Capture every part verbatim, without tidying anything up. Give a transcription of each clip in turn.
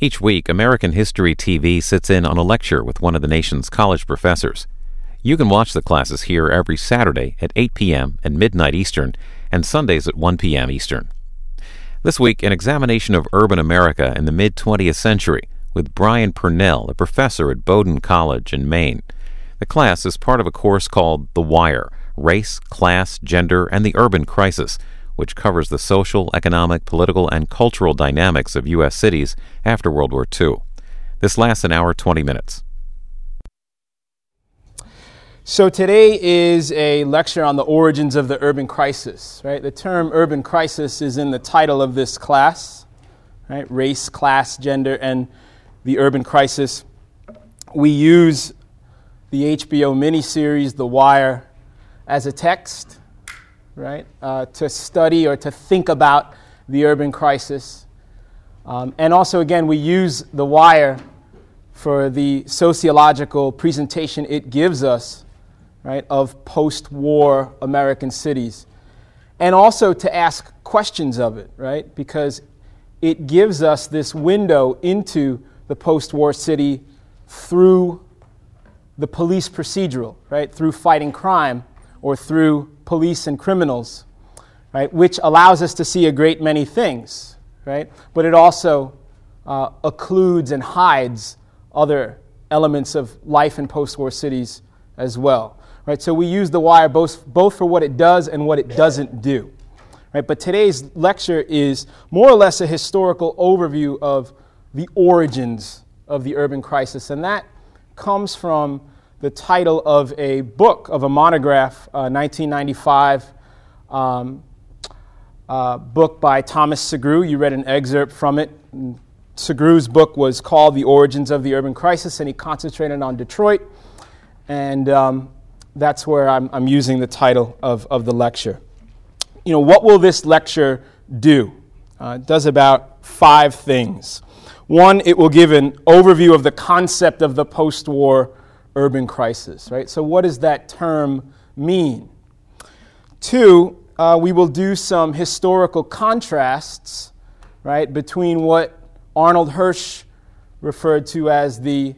Each week, American History T V sits in on a lecture with one of the nation's college professors. You can watch the classes here every Saturday at eight p.m. and midnight Eastern, and Sundays at one p.m. Eastern. This week, an examination of urban America in the mid-twentieth century with Brian Purnell, a professor at Bowdoin College in Maine. The class is part of a course called The Wire, Race, Class, Gender, and the Urban Crisis, which covers the social, economic, political, and cultural dynamics of U S cities after World War Two. This lasts an hour, twenty minutes. So today is a lecture on the origins of the urban crisis, right? The term urban crisis is in the title of this class, right? Race, class, gender, and the urban crisis. We use the H B O miniseries, The Wire, as a text, right, uh, to study or to think about the urban crisis. Um, and also, again, we use The Wire for the sociological presentation it gives us, right, of post-war American cities. And also to ask questions of it, right, because it gives us this window into the post-war city through the police procedural, right, through fighting crime or through police and criminals, right, which allows us to see a great many things, right, but it also uh, occludes and hides other elements of life in post-war cities as well, right. So we use The Wire both both for what it does and what it doesn't do, right. But today's lecture is more or less a historical overview of the origins of the urban crisis, and that comes from the title of a book, of a monograph, uh, nineteen ninety-five um, uh, book by Thomas Sugrue. You read an excerpt from it. Sugrue's book was called The Origins of the Urban Crisis, and he concentrated on Detroit. And um, that's where I'm, I'm using the title of, of the lecture. You know, what will this lecture do? Uh, it does about five things. One, it will give an overview of the concept of the post-war urban crisis, right? So what does that term mean? Two, uh, we will do some historical contrasts, right, between what Arnold Hirsch referred to as the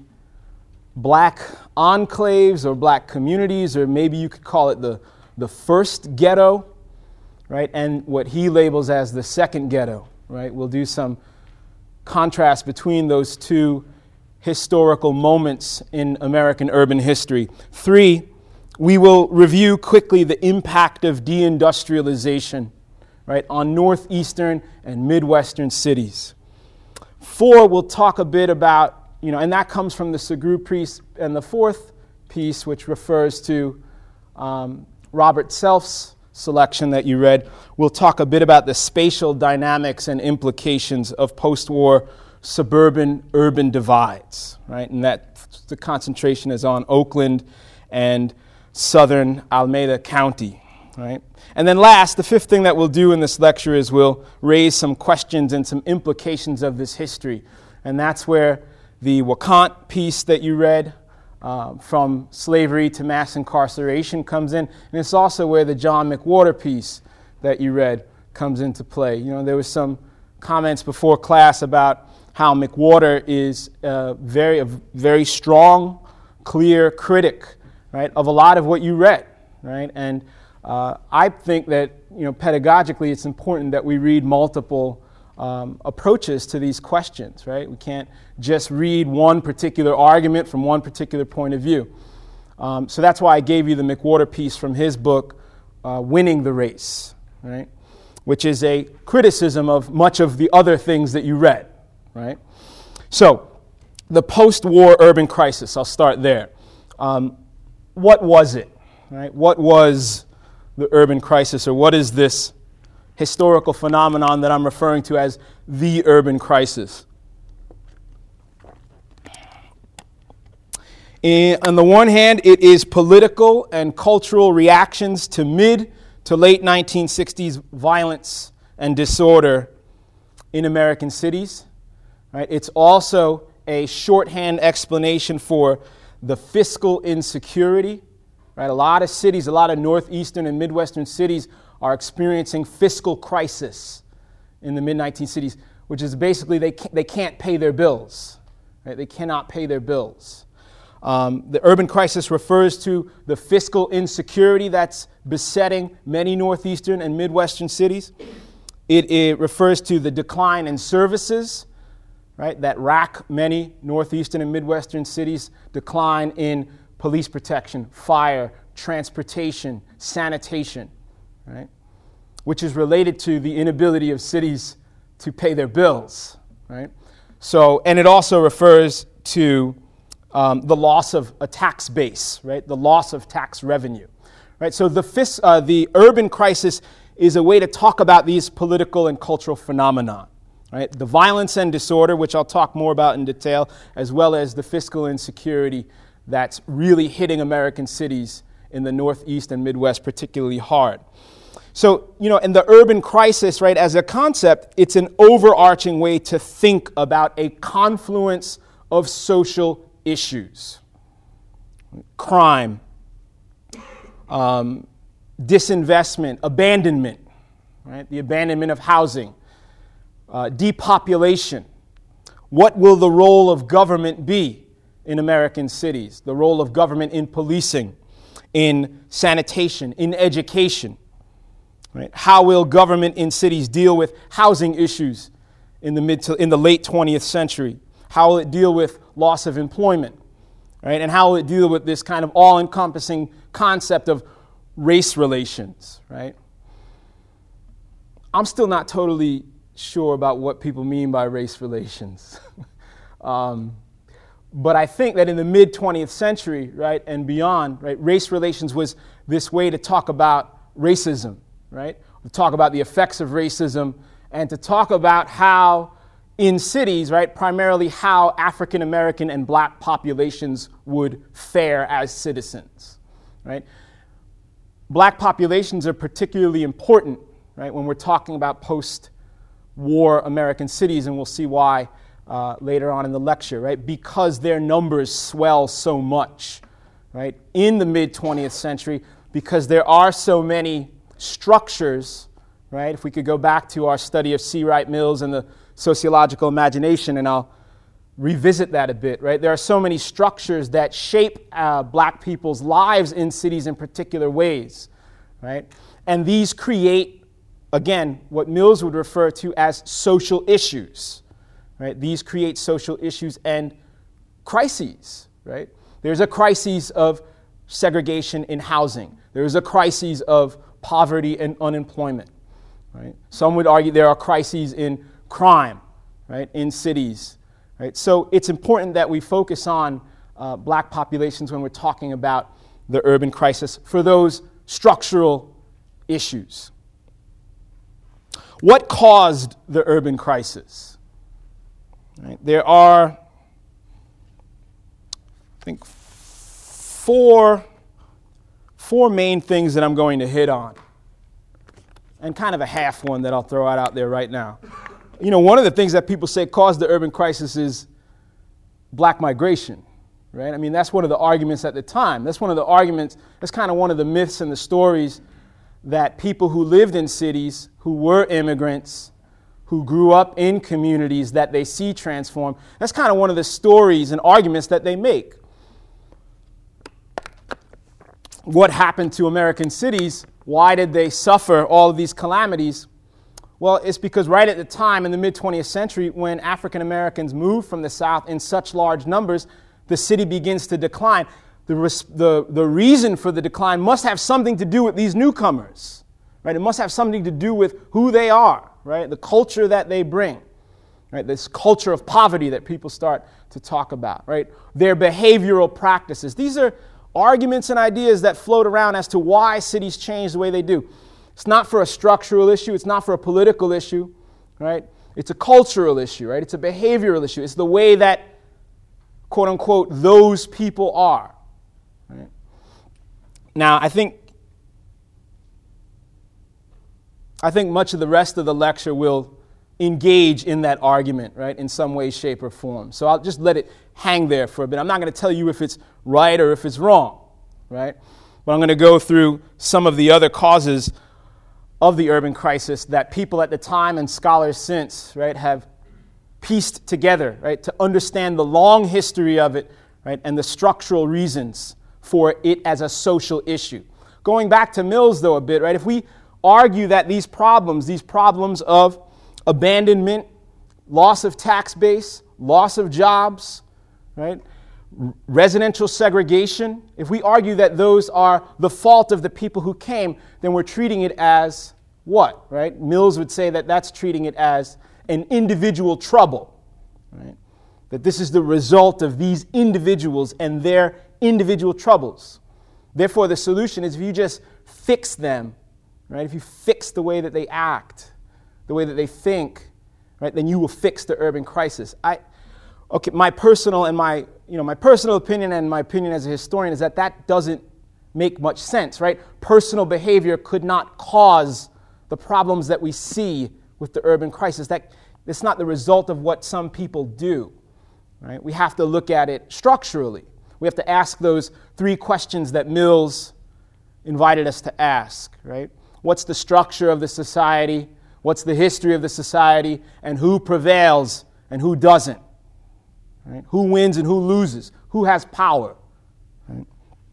black enclaves or black communities, or maybe you could call it the, the first ghetto, right, and what he labels as the second ghetto, right? We'll do some contrast between those two historical moments in American urban history. Three, we will review quickly the impact of deindustrialization, right, on northeastern and midwestern cities. Four, we'll talk a bit about, you know, and that comes from the Sugrue piece, and the fourth piece, which refers to um, Robert Self's selection that you read, we'll talk a bit about the spatial dynamics and implications of post-war suburban-urban divides, right? And that the concentration is on Oakland and southern Alameda County, right? And then last, the fifth thing that we'll do in this lecture is we'll raise some questions and some implications of this history. And that's where the Wacant piece that you read, uh, from slavery to mass incarceration, comes in. And it's also where the John McWhorter piece that you read comes into play. You know, there was some comments before class about how McWhorter is a very, a very strong, clear critic, right, of a lot of what you read, right? And uh, I think that, you know, pedagogically, it's important that we read multiple um, approaches to these questions, right? We can't just read one particular argument from one particular point of view. Um, so that's why I gave you the McWhorter piece from his book, uh, Winning the Race, right, which is a criticism of much of the other things that you read. Right? So, the post-war urban crisis, I'll start there. Um, what was it? Right? What was the urban crisis, or what is this historical phenomenon that I'm referring to as the urban crisis? In, on the one hand, it is political and cultural reactions to mid to late nineteen sixties violence and disorder in American cities. Right? It's also a shorthand explanation for the fiscal insecurity. Right? A lot of cities, a lot of northeastern and midwestern cities are experiencing fiscal crisis in the mid nineteen cities. which is basically they can't, they can't pay their bills. Right? They cannot pay their bills. Um, the urban crisis refers to the fiscal insecurity that's besetting many northeastern and midwestern cities. It, it refers to the decline in services, right, that rack many northeastern and midwestern cities, decline in police protection, fire, transportation, sanitation, right, which is related to the inability of cities to pay their bills, right? So, and it also refers to um, the loss of a tax base, right, the loss of tax revenue, right? So the fis- uh, the urban crisis is a way to talk about these political and cultural phenomena. Right? The violence and disorder, which I'll talk more about in detail, as well as the fiscal insecurity that's really hitting American cities in the Northeast and Midwest particularly hard. So, you know, and the urban crisis, right, as a concept, it's an overarching way to think about a confluence of social issues. Crime, um, disinvestment, abandonment, right? The abandonment of housing, uh, depopulation. What will the role of government be in American cities? The role of government in policing, in sanitation, in education, right? How will government in cities deal with housing issues in the mid to, in the late twentieth century? How will it deal with loss of employment, right? And how will it deal with this kind of all-encompassing concept of race relations, right? I'm still not totally sure about what people mean by race relations. um, but I think that in the mid-twentieth century, right, and beyond, right, race relations was this way to talk about racism, right? To talk about the effects of racism and to talk about how in cities, right, primarily how African American and black populations would fare as citizens, right? Black populations are particularly important, right, when we're talking about post-war American cities, and we'll see why uh, later on in the lecture, right, because their numbers swell so much, right, in the mid-twentieth century, because there are so many structures, right, if we could go back to our study of C. Wright Mills and the sociological imagination, and I'll revisit that a bit, right? There are so many structures that shape uh, black people's lives in cities in particular ways, right? And these create, again, what Mills would refer to as social issues, right? These create social issues and crises, right? There's a crisis of segregation in housing. There's a crisis of poverty and unemployment, right? Some would argue there are crises in crime, right, in cities. Right? So it's important that we focus on uh, black populations when we're talking about the urban crisis for those structural issues. What caused the urban crisis? Right? There are, I think, four, four main things that I'm going to hit on, and kind of a half one that I'll throw out, out there right now. You know, one of the things that people say caused the urban crisis is black migration, right? I mean, that's one of the arguments at the time. That's one of the arguments, that's kind of one of the myths and the stories that people who lived in cities, who were immigrants, who grew up in communities that they see transform, that's kind of one of the stories and arguments that they make. What happened to American cities? Why did they suffer all of these calamities? Well, it's because right at the time in the mid-twentieth century, when African Americans moved from the South in such large numbers, the city begins to decline. The, res- the, the reason for the decline must have something to do with these newcomers, right? It must have something to do with who they are, right? The culture that they bring, right? This culture of poverty that people start to talk about, right? Their behavioral practices. These are arguments and ideas that float around as to why cities change the way they do. It's not for a structural issue. It's not for a political issue, right? It's a cultural issue, right? It's a behavioral issue. It's the way that, quote unquote, those people are, right? Now, I think, I think much of the rest of the lecture will engage in that argument, right, in some way, shape, or form. So I'll just let it hang there for a bit. I'm not going to tell you if it's right or if it's wrong, right? But I'm going to go through some of the other causes of the urban crisis that people at the time and scholars since, right, have pieced together, right, to understand the long history of it, right, and the structural reasons for it as a social issue. Going back to Mills, though, a bit, right, if we argue that these problems, these problems of abandonment, loss of tax base, loss of jobs, right, residential segregation, if we argue that those are the fault of the people who came, then we're treating it as what, right? Mills would say that that's treating it as an individual trouble, right? That this is the result of these individuals and their individual troubles. Therefore, the solution is if you just fix them, right? If you fix the way that they act, the way that they think, right, then you will fix the urban crisis. I, okay, my personal and my, you know, my personal opinion and my opinion as a historian is that that doesn't make much sense, right? Personal behavior could not cause the problems that we see with the urban crisis. That it's not the result of what some people do, right? We have to look at it structurally. We have to ask those three questions that Mills invited us to ask, right? What's the structure of the society? What's the history of the society? And who prevails and who doesn't? Right? Who wins and who loses? Who has power? Right?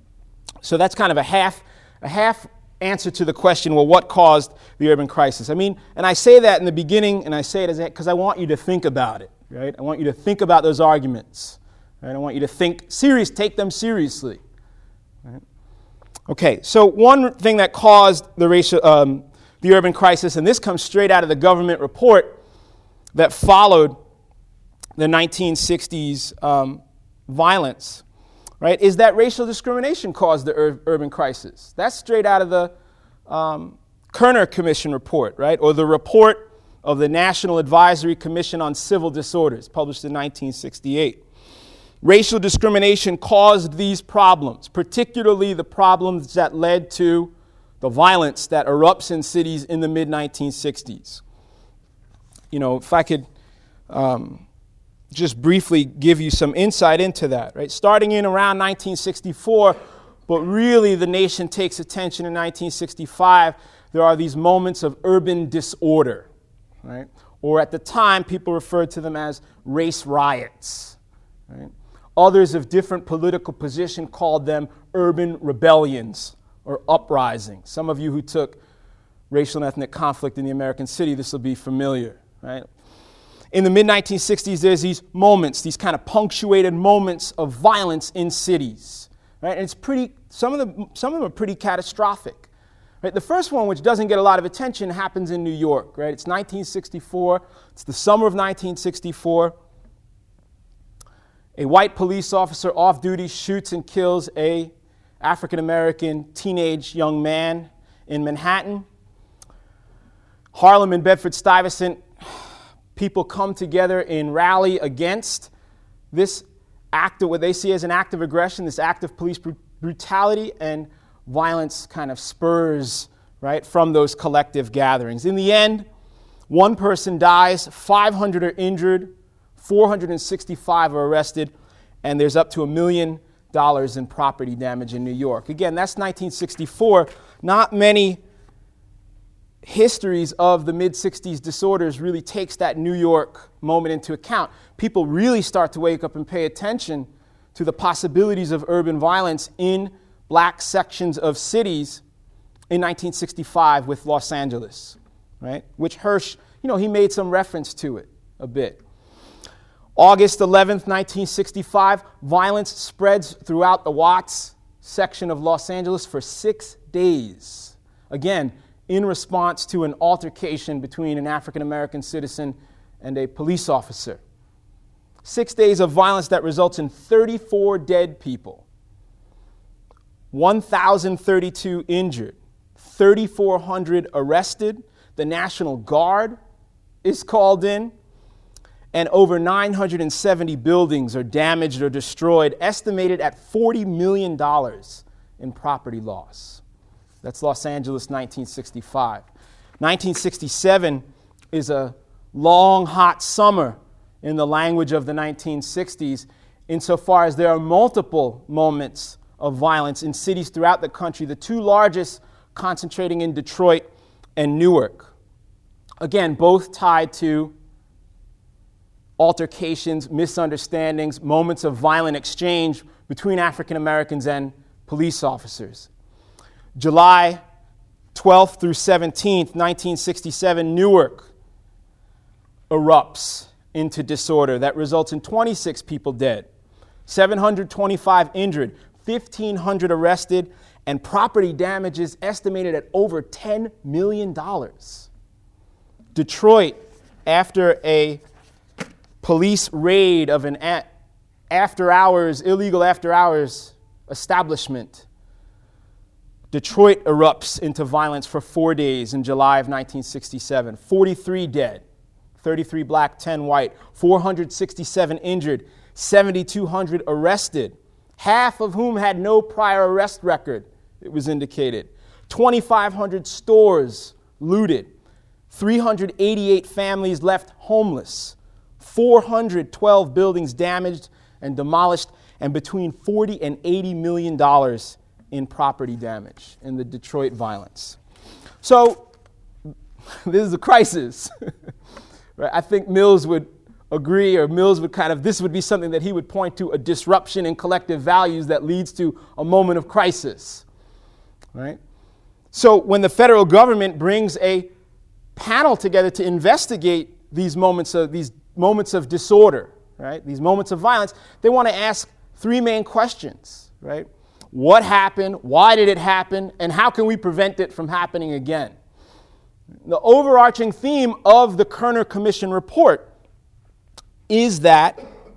So that's kind of a half, a half answer to the question, well, what caused the urban crisis? I mean, and I say that in the beginning, and I say it because I want you to think about it, right? I want you to think about those arguments. Right? I want you to think serious, take them seriously. Right? Okay, so one thing that caused the racial, um, the urban crisis, and this comes straight out of the government report that followed the nineteen sixties um, violence, right, is that racial discrimination caused the ur- urban crisis. That's straight out of the um, Kerner Commission report, right, or the report of the National Advisory Commission on Civil Disorders, published in nineteen sixty-eight. Racial discrimination caused these problems, particularly the problems that led to the violence that erupts in cities in the mid nineteen sixties. You know, if I could um, just briefly give you some insight into that, right? Starting in around nineteen sixty-four, but really the nation takes attention in nineteen sixty-five, there are these moments of urban disorder, right? Or at the time, people referred to them as race riots, right? Others of different political position called them urban rebellions or uprisings. Some of you who took racial and ethnic conflict in the American city, this will be familiar, right? In the mid nineteen sixties, there's these moments, these kind of punctuated moments of violence in cities, right? And it's pretty, some of them, some of them are pretty catastrophic, right? The first one, which doesn't get a lot of attention, happens in New York, right? It's nineteen sixty-four. It's the summer of nineteen sixty-four. A white police officer off duty shoots and kills a African-American teenage young man in Manhattan. Harlem and Bedford-Stuyvesant, people come together in rally against this act of what they see as an act of aggression, this act of police br- brutality, and violence kind of spurs, right, from those collective gatherings. In the end, one person dies, five hundred are injured, four hundred sixty-five are arrested, and there's up to a million dollars in property damage in New York. Again, that's nineteen sixty-four. Not many histories of the mid-sixties disorders really takes that New York moment into account. People really start to wake up and pay attention to the possibilities of urban violence in black sections of cities in nineteen sixty-five with Los Angeles, right? Which Hirsch, you know, he made some reference to it a bit. August eleventh, nineteen sixty-five, violence spreads throughout the Watts section of Los Angeles for six days. Again, in response to an altercation between an African-American citizen and a police officer. Six days of violence that results in thirty-four dead people, one thousand thirty-two injured, three thousand four hundred arrested. The National Guard is called in, and over nine hundred seventy buildings are damaged or destroyed, estimated at forty million dollars in property loss. That's Los Angeles, nineteen sixty-five. nineteen sixty-seven is a long, hot summer in the language of the nineteen sixties, insofar as there are multiple moments of violence in cities throughout the country, the two largest concentrating in Detroit and Newark. Again, both tied to altercations, misunderstandings, moments of violent exchange between African Americans and police officers. July twelfth through seventeenth, nineteen sixty-seven, Newark erupts into disorder that results in twenty-six people dead, seven hundred twenty-five injured, fifteen hundred arrested, and property damages estimated at over ten million dollars. Detroit, after a police raid of an a- after-hours, illegal after-hours establishment, Detroit erupts into violence for four days in July of nineteen sixty-seven. forty-three dead, thirty-three black, ten white, four hundred sixty-seven injured, seventy-two hundred arrested, half of whom had no prior arrest record, it was indicated. twenty-five hundred stores looted, three hundred eighty-eight families left homeless, four hundred twelve buildings damaged and demolished, and between forty and eighty million dollars in property damage in the Detroit violence. So this is a crisis. Right? I think Mills would agree, or Mills would kind of, this would be something that he would point to, a disruption in collective values that leads to a moment of crisis. Right? So when the federal government brings a panel together to investigate these moments of these moments of disorder, right? These moments of violence, they want to ask three main questions, right? What happened? Why did it happen? And how can we prevent it from happening again? The overarching theme of the Kerner Commission report is that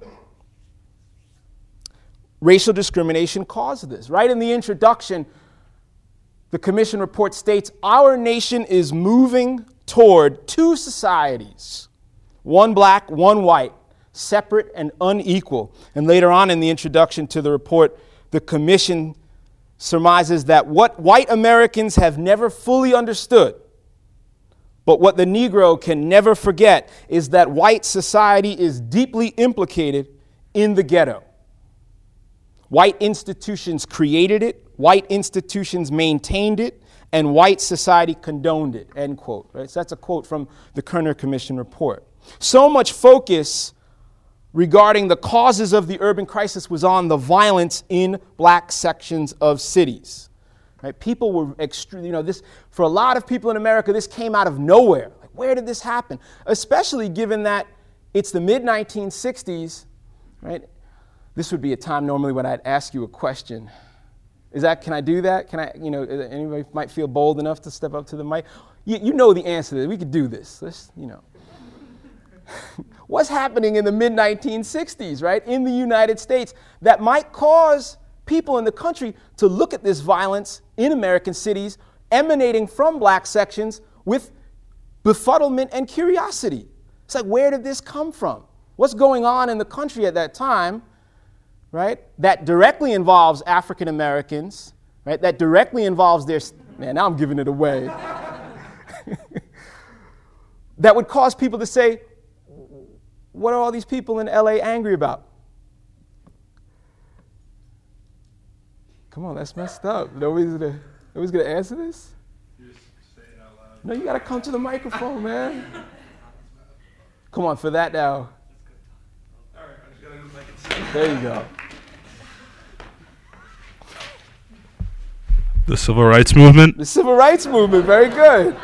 racial discrimination caused this. Right in the introduction, the Commission report states, our nation is moving toward two societies, one black, one white, separate and unequal. And later on in the introduction to the report, the Commission surmises that what white Americans have never fully understood, but what the Negro can never forget, is that white society is deeply implicated in the ghetto. White institutions created it, white institutions maintained it, and white society condoned it, end quote. Right? So that's a quote from the Kerner Commission report. So much focus regarding the causes of the urban crisis was on the violence in black sections of cities. Right? People were extre- you know, this for a lot of people in America, this came out of nowhere. Like, where did this happen? Especially given that it's the mid nineteen sixties, right? This would be a time normally when I'd ask you a question. Is that, can I do that? Can I, you know, anybody might feel bold enough to step up to the mic? You, you know the answer to this. We could do this. Let's, you know. What's happening in the mid nineteen sixties, right, in the United States that might cause people in the country to look at this violence in American cities emanating from black sections with befuddlement and curiosity? It's like, where did this come from? What's going on in the country at that time, right, that directly involves African Americans, right, that directly involves their, man, now I'm giving it away, that would cause people to say, what are all these people in L A angry about? Come on, that's messed up. Nobody's gonna, nobody's gonna answer this? Just say it out loud. No, you gotta come to the microphone, man. Come on, for that now. All right, I just gotta do like it's. There you go. The Civil Rights Movement. The Civil Rights Movement, very good.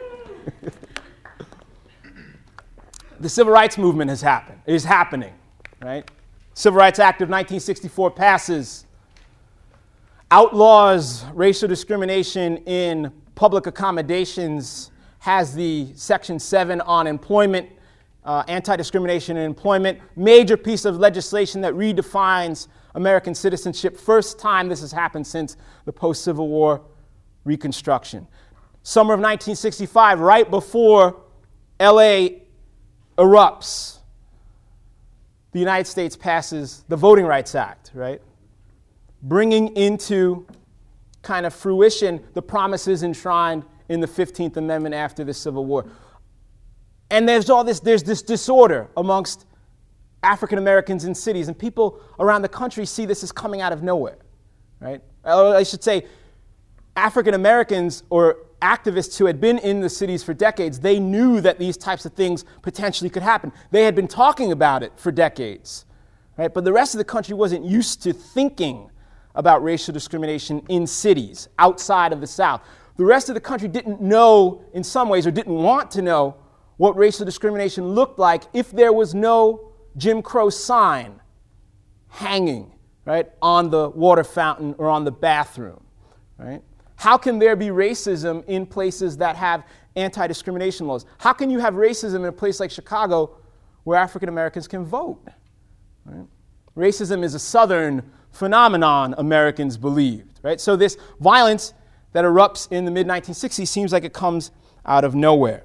The Civil Rights Movement has happened, is happening, right? Civil Rights Act of nineteen sixty-four passes, outlaws racial discrimination in public accommodations, has the Section seven on employment, uh, anti-discrimination in employment, major piece of legislation that redefines American citizenship. First time this has happened since the post-Civil War Reconstruction. Summer of nineteen sixty-five, right before L A erupts, the United States passes the Voting Rights Act, right? Bringing into kind of fruition the promises enshrined in the fifteenth Amendment after the Civil War. And there's all this, there's this disorder amongst African Americans in cities, and people around the country see this as coming out of nowhere, right? Or I should say, African Americans or activists who had been in the cities for decades, they knew that these types of things potentially could happen. They had been talking about it for decades, right? But the rest of the country wasn't used to thinking about racial discrimination in cities outside of the South. The rest of the country didn't know, in some ways, or didn't want to know what racial discrimination looked like if there was no Jim Crow sign hanging, right, on the water fountain or on the bathroom, right? How can there be racism in places that have anti-discrimination laws? How can you have racism in a place like Chicago where African Americans can vote? Right? Racism is a Southern phenomenon, Americans believed, right? So this violence that erupts in the mid nineteen sixties seems like it comes out of nowhere.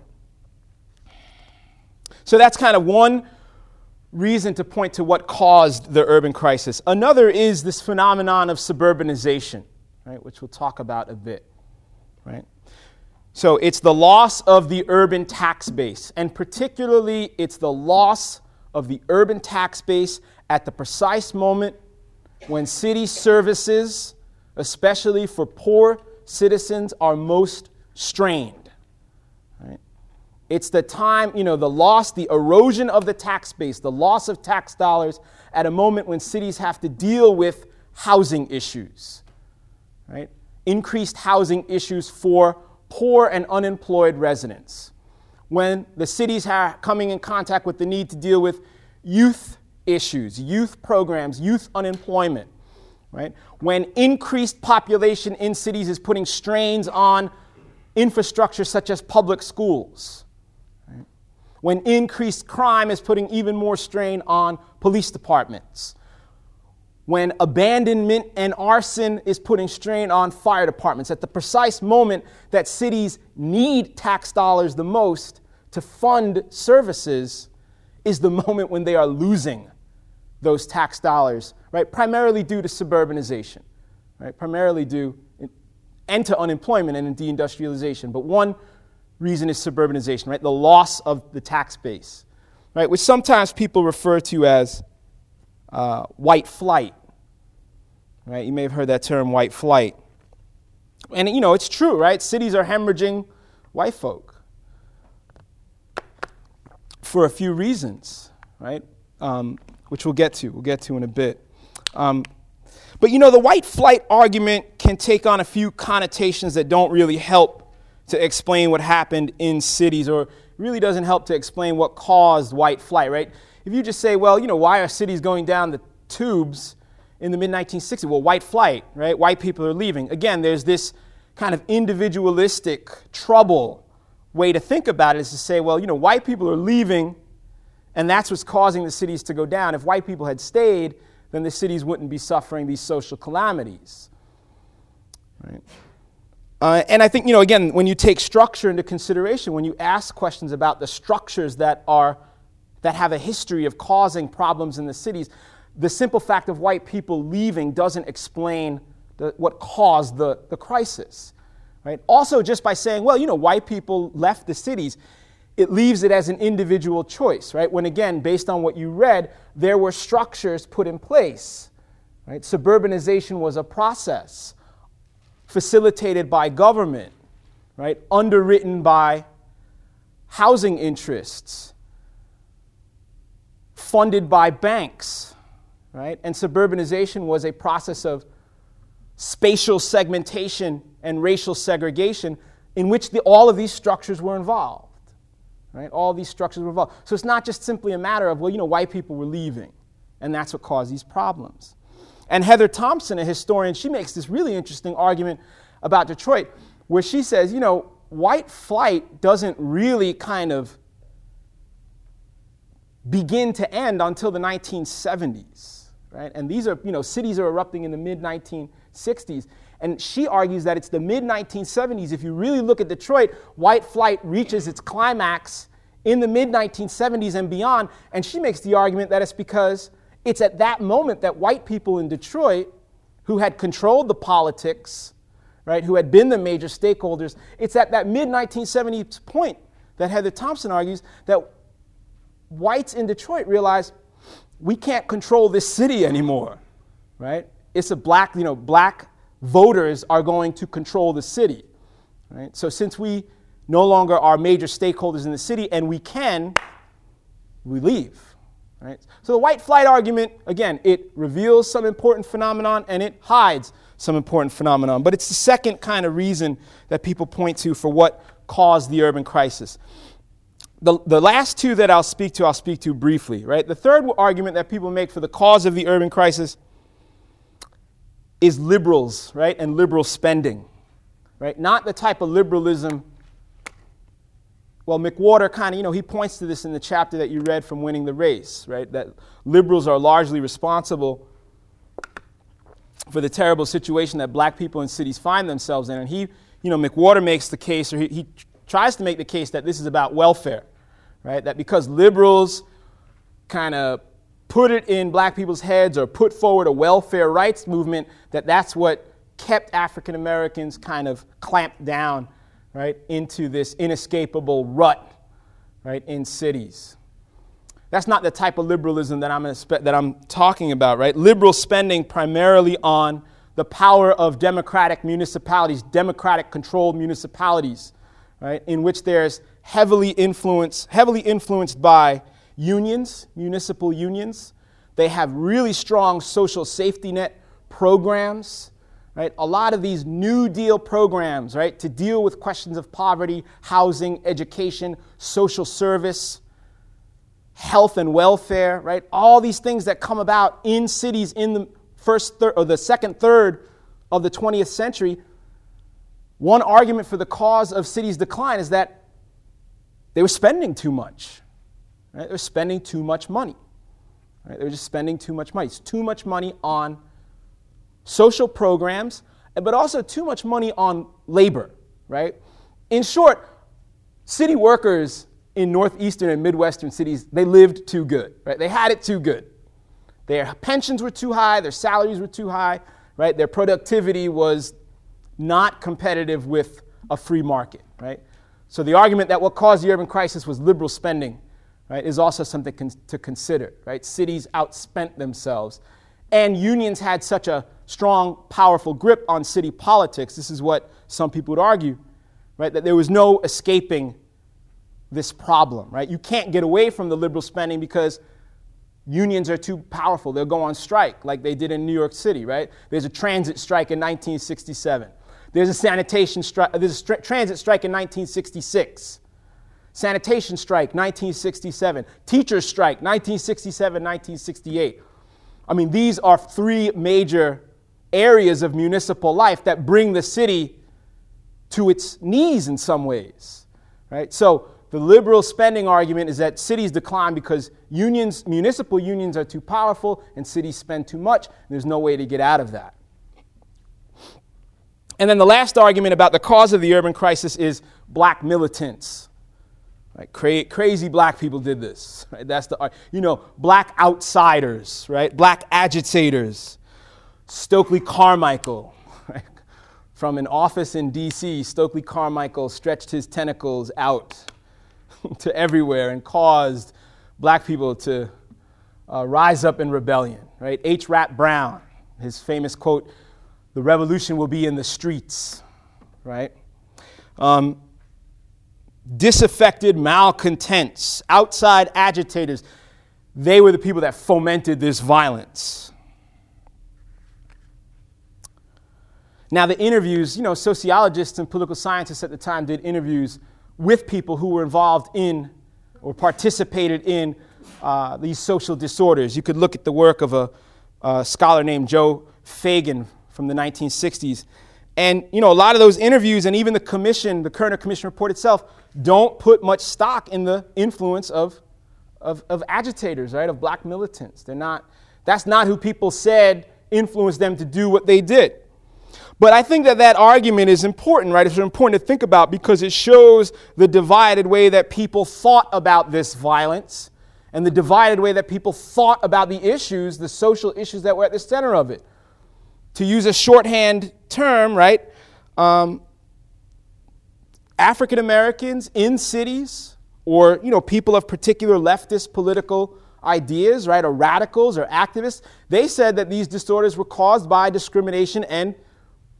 So that's kind of one reason to point to what caused the urban crisis. Another is this phenomenon of suburbanization, right, which we'll talk about a bit, right? So it's the loss of the urban tax base, and particularly it's the loss of the urban tax base at the precise moment when city services, especially for poor citizens, are most strained, right? It's the time, you know, the loss, the erosion of the tax base, the loss of tax dollars at a moment when cities have to deal with housing issues, right? Increased housing issues for poor and unemployed residents. When the cities are coming in contact with the need to deal with youth issues, youth programs, youth unemployment, right? When increased population in cities is putting strains on infrastructure such as public schools, right? When increased crime is putting even more strain on police departments, when abandonment and arson is putting strain on fire departments, at the precise moment that cities need tax dollars the most to fund services is the moment when they are losing those tax dollars, right? Primarily due to suburbanization, right? Primarily due and to unemployment and deindustrialization. But one reason is suburbanization, right? The loss of the tax base, right? Which sometimes people refer to as uh, white flight, right? You may have heard that term, white flight. And, you know, it's true, right? Cities are hemorrhaging white folk for a few reasons, right? Um, which we'll get to, we'll get to in a bit. Um, but, you know, the white flight argument can take on a few connotations that don't really help to explain what happened in cities, or really doesn't help to explain what caused white flight, right? If you just say, well, you know, why are cities going down the tubes in the mid nineteen sixties? Well, white flight, right? White people are leaving. Again, there's this kind of individualistic trouble way to think about it, is to say, well, you know, white people are leaving, and that's what's causing the cities to go down. If white people had stayed, then the cities wouldn't be suffering these social calamities, right? Uh, and I think, you know, again, when you take structure into consideration, when you ask questions about the structures that are that have a history of causing problems in the cities, the simple fact of white people leaving doesn't explain the, what caused the, the crisis, right? Also, just by saying, well, you know, white people left the cities, it leaves it as an individual choice, right? When, again, based on what you read, there were structures put in place, right? Suburbanization was a process facilitated by government, right? Underwritten by housing interests, funded by banks, right? And suburbanization was a process of spatial segmentation and racial segregation in which the, all of these structures were involved. Right? All these structures were involved. So it's not just simply a matter of, well, you know, white people were leaving, and that's what caused these problems. And Heather Thompson, a historian, she makes this really interesting argument about Detroit, where she says, you know, white flight doesn't really kind of begin to end until the nineteen seventies, right? And these are, you know, cities are erupting in the mid nineteen sixties. And she argues that it's the mid nineteen seventies. If you really look at Detroit, white flight reaches its climax in the mid nineteen seventies and beyond. And she makes the argument that it's because it's at that moment that white people in Detroit, who had controlled the politics, right, who had been the major stakeholders, it's at that mid nineteen seventies point that Heather Thompson argues that whites in Detroit realize we can't control this city anymore, right? It's a black, you know, black voters are going to control the city. Right? So since we no longer are major stakeholders in the city and we can, we leave. Right? So the white flight argument, again, it reveals some important phenomenon and it hides some important phenomenon. But it's the second kind of reason that people point to for what caused the urban crisis. The, the last two that I'll speak to, I'll speak to briefly. Right? The third argument that people make for the cause of the urban crisis is liberals, right, and liberal spending. Right? Not the type of liberalism. Well, McWhorter kind of, you know, he points to this in the chapter that you read from Winning the Race, right? That liberals are largely responsible for the terrible situation that black people in cities find themselves in. And he, you know, McWhorter makes the case, or he, he tries to make the case that this is about welfare, right? That because liberals kind of put it in black people's heads or put forward a welfare rights movement, that that's what kept African Americans kind of clamped down, right, into this inescapable rut, right, in cities. That's not the type of liberalism that I'm that I'm talking about, right? Liberal spending primarily on the power of democratic municipalities, democratic-controlled municipalities, right, in which there's heavily influenced, heavily influenced by unions, municipal unions. They have really strong social safety net programs. Right? A lot of these New Deal programs, right, to deal with questions of poverty, housing, education, social service, health and welfare, right? All these things that come about in cities in the first third or the second third of the twentieth century. One argument for the cause of cities' decline is that they were spending too much. Right? They were spending too much money. Right? They were just spending too much money. It's too much money on social programs, but also too much money on labor, right? In short, city workers in northeastern and midwestern cities, they lived too good, right? They had it too good. Their pensions were too high, their salaries were too high, right? Their productivity was not competitive with a free market, right? So the argument that what caused the urban crisis was liberal spending, right, is also something con- to consider, right? Cities outspent themselves. And unions had such a strong, powerful grip on city politics. This is what some people would argue, right? That there was no escaping this problem, right? You can't get away from the liberal spending because unions are too powerful. They'll go on strike like they did in New York City, right? There's a transit strike in nineteen sixty-seven. There's a sanitation strike. There's a stri- transit strike in nineteen sixty-six. Sanitation strike, nineteen sixty-seven. Teachers strike, nineteen sixty-seven, nineteen sixty-eight. I mean, these are three major areas of municipal life that bring the city to its knees in some ways, right? So the liberal spending argument is that cities decline because unions, municipal unions are too powerful and cities spend too much. And there's no way to get out of that. And then the last argument about the cause of the urban crisis is black militants. Right? Cra- crazy black people did this. Right? That's the, you know, black outsiders, right? Black agitators. Stokely Carmichael, right? From an office in D C, Stokely Carmichael stretched his tentacles out to everywhere and caused black people to uh, rise up in rebellion, right? H. Rap Brown, his famous quote, "The revolution will be in the streets," right? Um, disaffected malcontents, outside agitators, they were the people that fomented this violence. Now the interviews, you know, sociologists and political scientists at the time did interviews with people who were involved in or participated in uh, these social disorders. You could look at the work of a, a scholar named Joe Fagan from the nineteen sixties. And, you know, a lot of those interviews and even the commission, the Kerner Commission report itself, don't put much stock in the influence of, of, of agitators, right, of black militants. They're not, that's not who people said influenced them to do what they did. But I think that that argument is important, right? It's important to think about because it shows the divided way that people thought about this violence and the divided way that people thought about the issues, the social issues that were at the center of it. To use a shorthand term, right, um, African Americans in cities or, you know, people of particular leftist political ideas, right, or radicals or activists, they said that these disorders were caused by discrimination and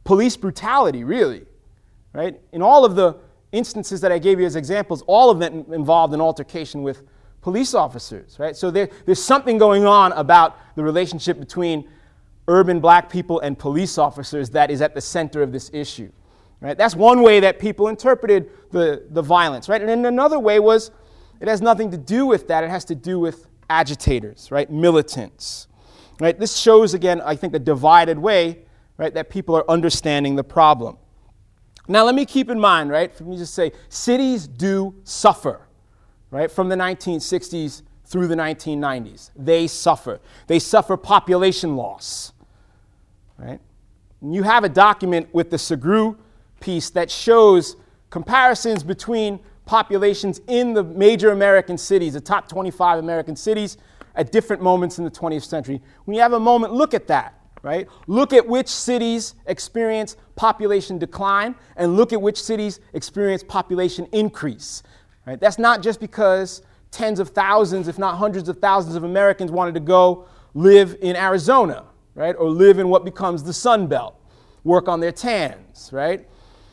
police brutality, really, right? In all of the instances that I gave you as examples, all of them involved an altercation with police officers, right? So there, there's something going on about the relationship between urban black people and police officers that is at the center of this issue, right? That's one way that people interpreted the, the violence, right? And then another way was it has nothing to do with that. It has to do with agitators, right? Militants, right? This shows, again, I think, a divided way, right, that people are understanding the problem. Now, let me keep in mind, right, let me just say, cities do suffer, right, from the nineteen sixties through the nineteen nineties. They suffer. They suffer population loss, right? And you have a document with the Segru piece that shows comparisons between populations in the major American cities, the top twenty-five American cities, at different moments in the twentieth century. When you have a moment, look at that, right? Look at which cities experience population decline and look at which cities experience population increase, right? That's not just because tens of thousands, if not hundreds of thousands of Americans wanted to go live in Arizona, right? Or live in what becomes the Sun Belt, work on their tans, right?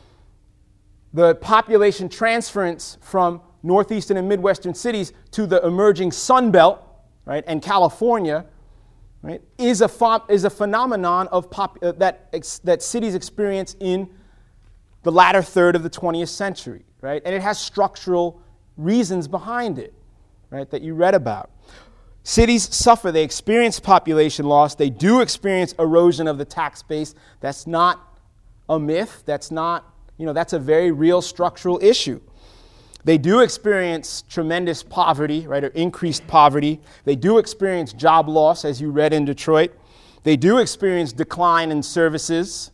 The population transference from northeastern and midwestern cities to the emerging Sun Belt, right, and California, right, is a ph- is a phenomenon of pop- uh, that ex- that cities experience in the latter third of the twentieth century, right, and it has structural reasons behind it, right, that you read about. Cities suffer; they experience population loss. They do experience erosion of the tax base. That's not a myth. That's not, you know, that's a very real structural issue. They do experience tremendous poverty, right, or increased poverty. They do experience job loss, as you read in Detroit. They do experience decline in services.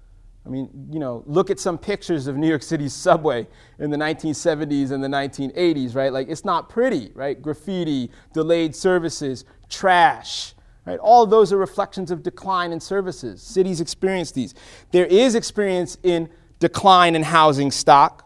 I mean, you know, look at some pictures of New York City's subway in the nineteen seventies and the nineteen eighties, right? Like, it's not pretty, right? Graffiti, delayed services, trash, right? All of those are reflections of decline in services. Cities experience these. There is experience in decline in housing stock.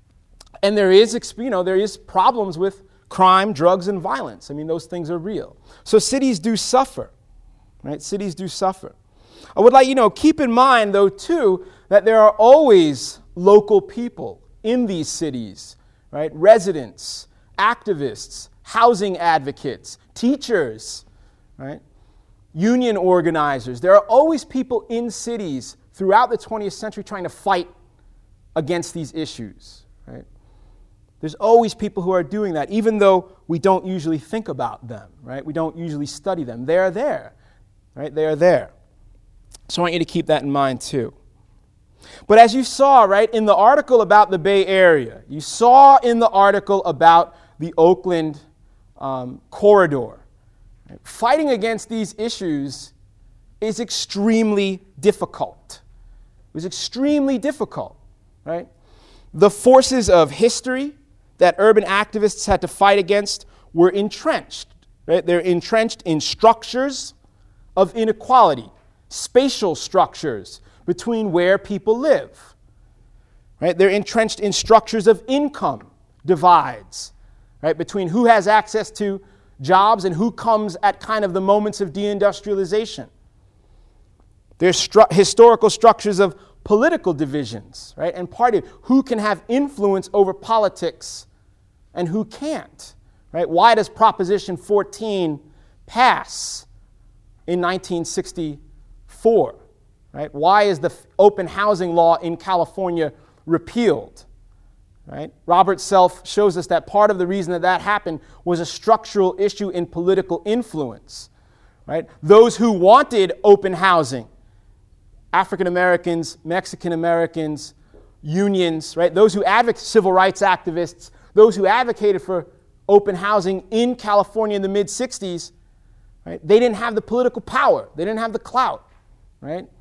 And there is, you know, there is problems with crime, drugs, and violence. I mean, those things are real. So cities do suffer, right? Cities do suffer. I would like, you know, keep in mind, though, too, that there are always local people in these cities, right? Residents, activists, housing advocates, teachers, right? Union organizers. There are always people in cities throughout the twentieth century trying to fight against these issues, right? There's always people who are doing that, even though we don't usually think about them, right? We don't usually study them. They are there, right? They are there. So I want you to keep that in mind, too. But as you saw, right, in the article about the Bay Area, you saw in the article about the Oakland um, corridor, right? Fighting against these issues is extremely difficult. It was extremely difficult, right? The forces of history that urban activists had to fight against were entrenched, right? They're entrenched in structures of inequality, spatial structures between where people live, right? They're entrenched in structures of income divides, right? Between who has access to jobs and who comes at kind of the moments of deindustrialization. There's stru- historical structures of political divisions, right? And party, who can have influence over politics and who can't, right? Why does Proposition fourteen pass in nineteen sixty-four, right? Why is the open housing law in California repealed, right? Robert Self shows us that part of the reason that that happened was a structural issue in political influence, right? Those who wanted open housing, African Americans, Mexican Americans, unions, right? Those who advocate, civil rights activists, those who advocated for open housing in California in the mid-sixties, right? They didn't have the political power. They didn't have the clout, right?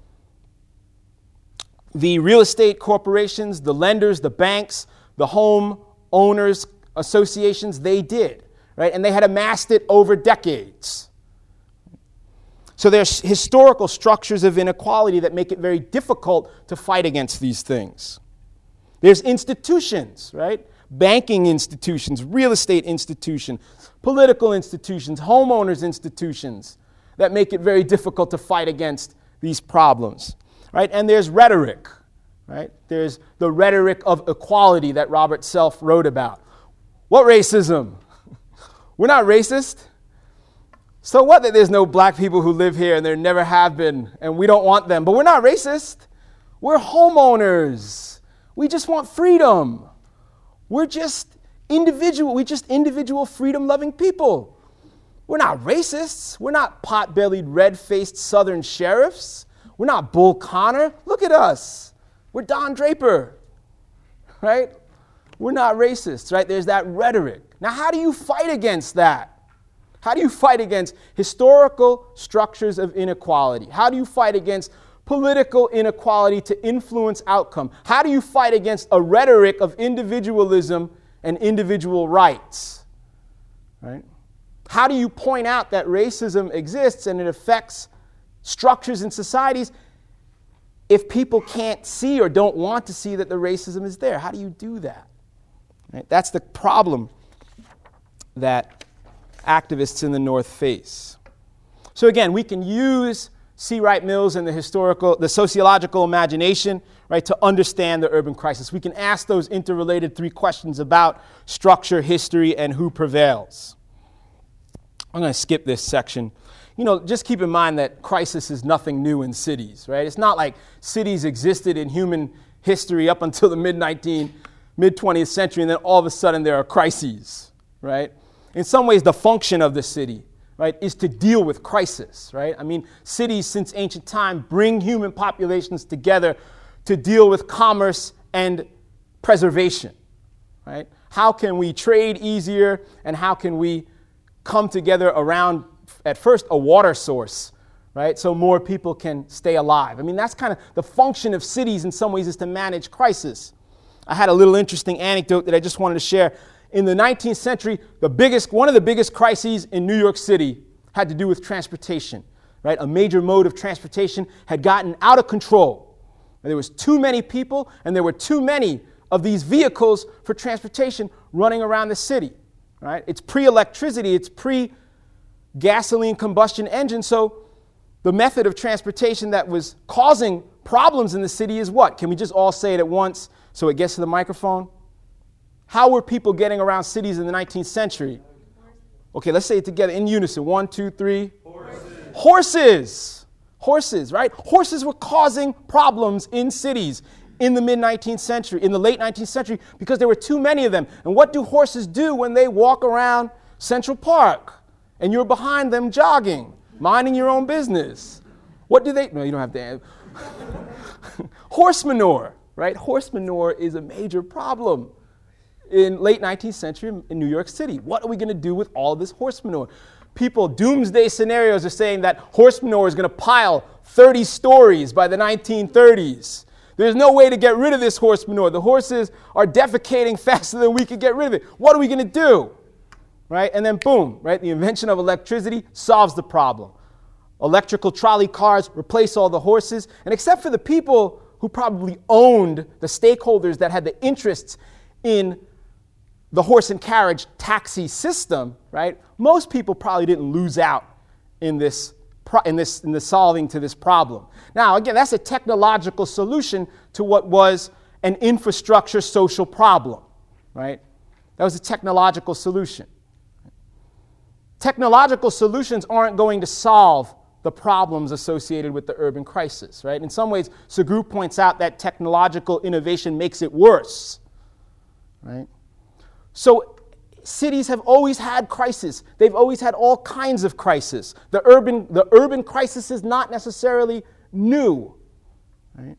The real estate corporations, the lenders, the banks, the home owners associations, they did, right? And they had amassed it over decades. So there's historical structures of inequality that make it very difficult to fight against these things. There's institutions, right? Banking institutions, real estate institutions, political institutions, homeowners institutions that make it very difficult to fight against these problems. right? And there's rhetoric, right? There's the rhetoric of equality that Robert Self wrote about. What racism? We're not racist. So what that there's no black people who live here and there never have been and we don't want them, but we're not racist. We're homeowners. We just want freedom. We're just individual, we just individual freedom-loving people. We're not racists. We're not pot-bellied, red-faced Southern sheriffs. We're not Bull Connor. Look at us. We're Don Draper, right? We're not racists, right? There's that rhetoric. Now, how do you fight against that? How do you fight against historical structures of inequality? How do you fight against political inequality to influence outcome? How do you fight against a rhetoric of individualism and individual rights, right? How do you point out that racism exists and it affects structures in societies if people can't see or don't want to see that the racism is there? How do you do that? Right? That's the problem that activists in the North face. So again, we can use C. Wright Mills and the historical, the sociological imagination, right, to understand the urban crisis. We can ask those interrelated three questions about structure, history, and who prevails. I'm going to skip this section. You know, just keep in mind that crisis is nothing new in cities, right? It's not like cities existed in human history up until the mid-nineteenth, mid-twentieth century, and then all of a sudden there are crises, right? In some ways, the function of the city, right, is to deal with crisis, right? I mean, cities since ancient time bring human populations together to deal with commerce and preservation, right? How can we trade easier, and how can we come together around, at first, a water source, right, so more people can stay alive? I mean, that's kind of the function of cities in some ways, is to manage crisis. I had a little interesting anecdote that I just wanted to share. In the nineteenth century, the biggest, one of the biggest crises in New York City had to do with transportation, right? A major mode of transportation had gotten out of control. There was too many people, and there were too many of these vehicles for transportation running around the city, right? It's pre-electricity, it's pre-gasoline combustion engine, so the method of transportation that was causing problems in the city is what? Can we just all say it at once so it gets to the microphone? How were people getting around cities in the nineteenth century? Okay, let's say it together in unison. One, two, three. Horses. Horses. Horses, right? Horses were causing problems in cities in the mid-nineteenth century, in the late nineteenth century, because there were too many of them. And what do horses do when they walk around Central Park and you're behind them jogging, minding your own business? What do they, no, you don't have to. Horse manure, right? Horse manure is a major problem in late nineteenth century in New York City. What are we going to do with all this horse manure? People, doomsday scenarios are saying that horse manure is going to pile thirty stories by the nineteen thirties. There's no way to get rid of this horse manure. The horses are defecating faster than we could get rid of it. What are we going to do? Right? And then boom, right? The invention of electricity solves the problem. Electrical trolley cars replace all the horses. And except for the people who probably owned, the stakeholders that had the interests in the horse and carriage taxi system, right? Most people probably didn't lose out in this, pro- in this, in the solving to this problem. Now, again, that's a technological solution to what was an infrastructure social problem, right? That was a technological solution. Technological solutions aren't going to solve the problems associated with the urban crisis, right? In some ways, Segru points out that technological innovation makes it worse, right? So cities have always had crisis. They've always had all kinds of crisis. The urban, the urban crisis is not necessarily new, right?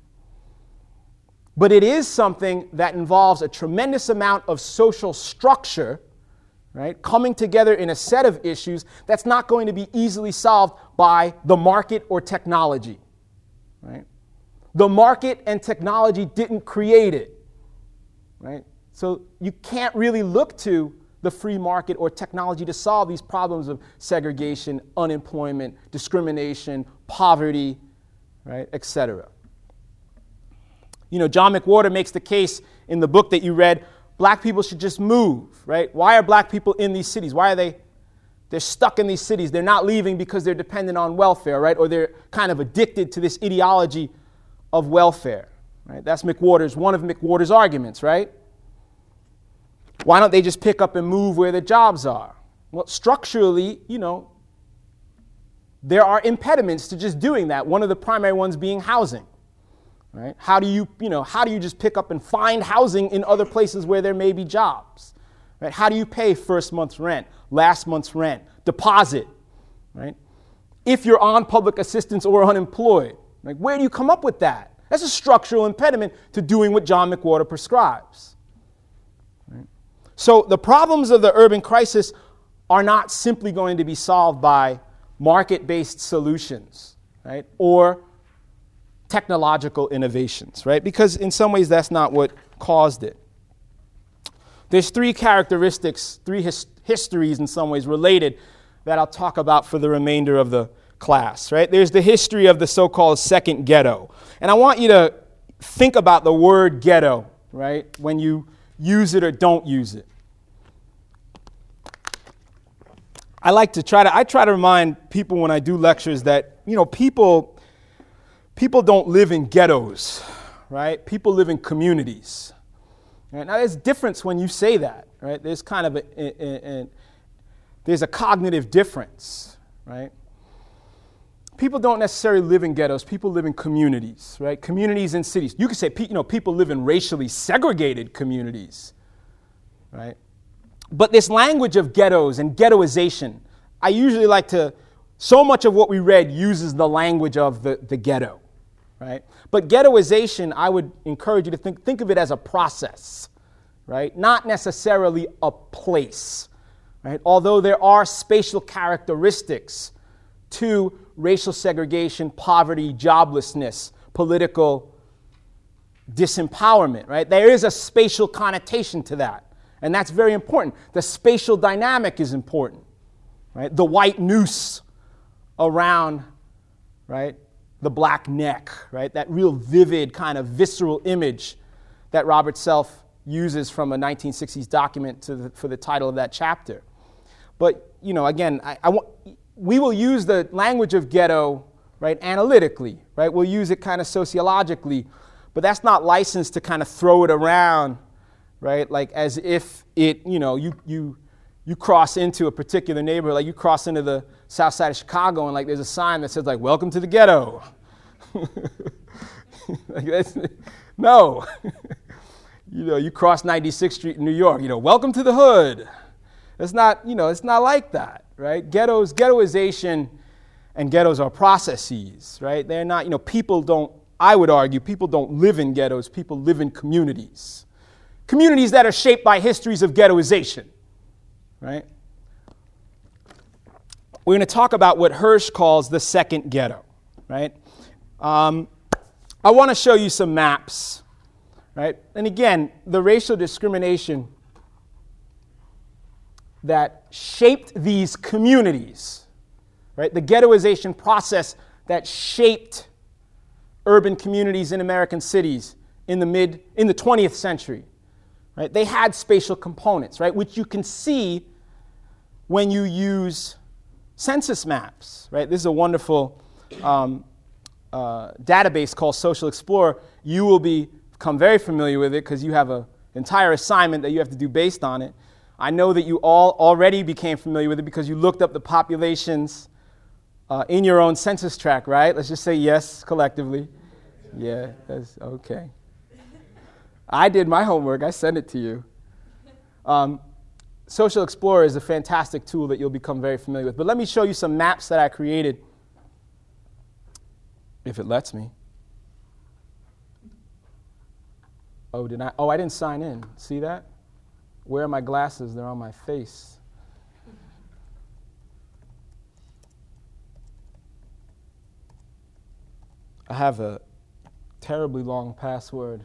But it is something that involves a tremendous amount of social structure, right, coming together in a set of issues that's not going to be easily solved by the market or technology, right? The market and technology didn't create it, right? So you can't really look to the free market or technology to solve these problems of segregation, unemployment, discrimination, poverty, right, et cetera. You know, John McWhorter makes the case in the book that you read, black people should just move, right? Why are black people in these cities? Why are they, they're stuck in these cities. They're not leaving because they're dependent on welfare, right? Or they're kind of addicted to this ideology of welfare. Right? That's McWhorter's, one of McWhorter's arguments, right? Why don't they just pick up and move where the jobs are? Well, structurally, you know, there are impediments to just doing that. One of the primary ones being housing. Right? How do you, you know, how do you just pick up and find housing in other places where there may be jobs? Right? How do you pay first month's rent, last month's rent, deposit? Right? If you're on public assistance or unemployed, like where do you come up with that? That's a structural impediment to doing what John McWhorter prescribes. Right? So the problems of the urban crisis are not simply going to be solved by market-based solutions, right? Or technological innovations, right? Because in some ways that's not what caused it. There's three characteristics, three his- histories in some ways related that I'll talk about for the remainder of the class, right? There's the history of the so-called second ghetto. And I want you to think about the word ghetto, right? When you use it or don't use it. I like to try to, I try to remind people when I do lectures that, you know, people, people don't live in ghettos, right? People live in communities. Right? Now, there's a difference when you say that, right? There's kind of a, a, a, a there's a cognitive difference, right? People don't necessarily live in ghettos. People live in communities, right? Communities in cities. You could say, you know, people live in racially segregated communities, right? But this language of ghettos and ghettoization, I usually like to, so much of what we read uses the language of the, the ghetto, right? But ghettoization, I would encourage you to think, think of it as a process, right? Not necessarily a place, right? Although there are spatial characteristics to racial segregation, poverty, joblessness, political disempowerment, right? There is a spatial connotation to that. And that's very important. The spatial dynamic is important, right? The white noose around, right, the black neck, right? That real vivid kind of visceral image that Robert Self uses from a nineteen sixties document to the, for the title of that chapter. But, you know, again, I, I want, we will use the language of ghetto, right, analytically, right? We'll use it kind of sociologically, but that's not licensed to kind of throw it around, right? Like as if it, you know, you you you cross into a particular neighborhood, like you cross into the south side of Chicago and like there's a sign that says like, welcome to the ghetto. Like that's, no. You know, you cross ninety-sixth Street in New York, you know, welcome to the hood. It's not, you know, it's not like that, right? Ghettos, ghettoization and ghettos are processes, right? They're not, you know, people don't, I would argue, people don't live in ghettos, people live in communities. Communities that are shaped by histories of ghettoization, right? We're going to talk about what Hirsch calls the second ghetto, right? Um, I want to show you some maps, right? And again, the racial discrimination that shaped these communities, right? The ghettoization process that shaped urban communities in American cities in the mid, in the twentieth century. Right? They had spatial components, right, which you can see when you use census maps. Right? This is a wonderful um, uh, database called Social Explorer. You will be, become very familiar with it because you have an entire assignment that you have to do based on it. I know that you all already became familiar with it because you looked up the populations uh, in your own census tract, right? Let's just say yes collectively. Yeah, that's okay. I did my homework. I sent it to you. Um, Social Explorer is a fantastic tool that you'll become very familiar with. But let me show you some maps that I created, if it lets me. Oh, did I? Oh, I didn't sign in. See that? Where are my glasses? They're on my face. I have a terribly long password.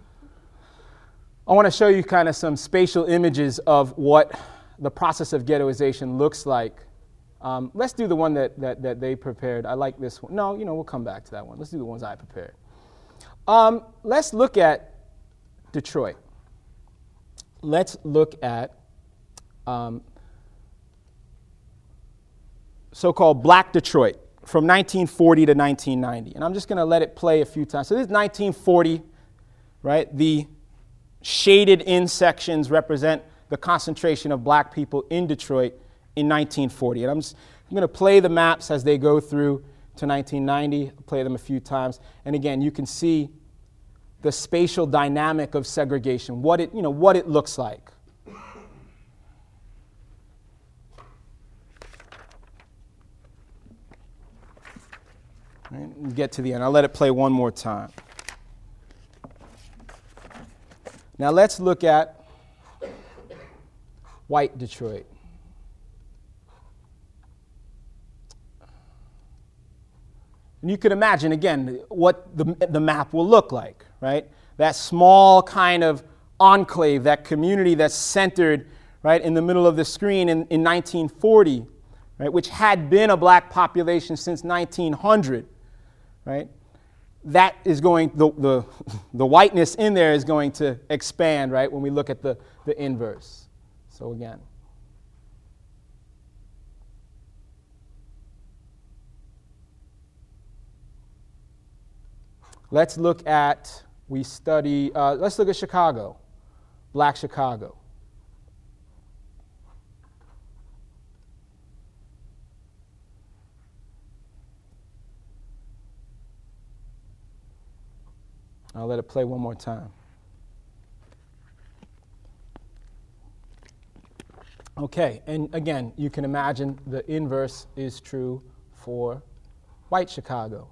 I want to show you kind of some spatial images of what the process of ghettoization looks like. Um, let's do the one that, that, that they prepared. I like this one. No, you know, we'll come back to that one. Let's do the ones I prepared. Um, let's look at Detroit. Let's look at um, so-called Black Detroit. from nineteen forty to nineteen ninety. And I'm just going to let it play a few times. So this is nineteen forty, right? The shaded in sections represent the concentration of black people in Detroit in nineteen forty. And I'm just I'm going to play the maps as they go through to nineteen ninety. I'll play them a few times. And again, you can see the spatial dynamic of segregation, what it, you know, what it looks like. Right, get to the end. I'll let it play one more time. Now let's look at white Detroit. And you can imagine, again, what the, the map will look like, right? That small kind of enclave, that community that's centered, right, in the middle of the screen in, in nineteen forty, right, which had been a black population since nineteen hundred. Right? That is going, the, the, the whiteness in there is going to expand, right, when we look at the, the inverse. So again. Let's look at, we study, uh, let's look at Chicago, black Chicago. I'll let it play one more time. Okay, and again, you can imagine the inverse is true for white Chicago.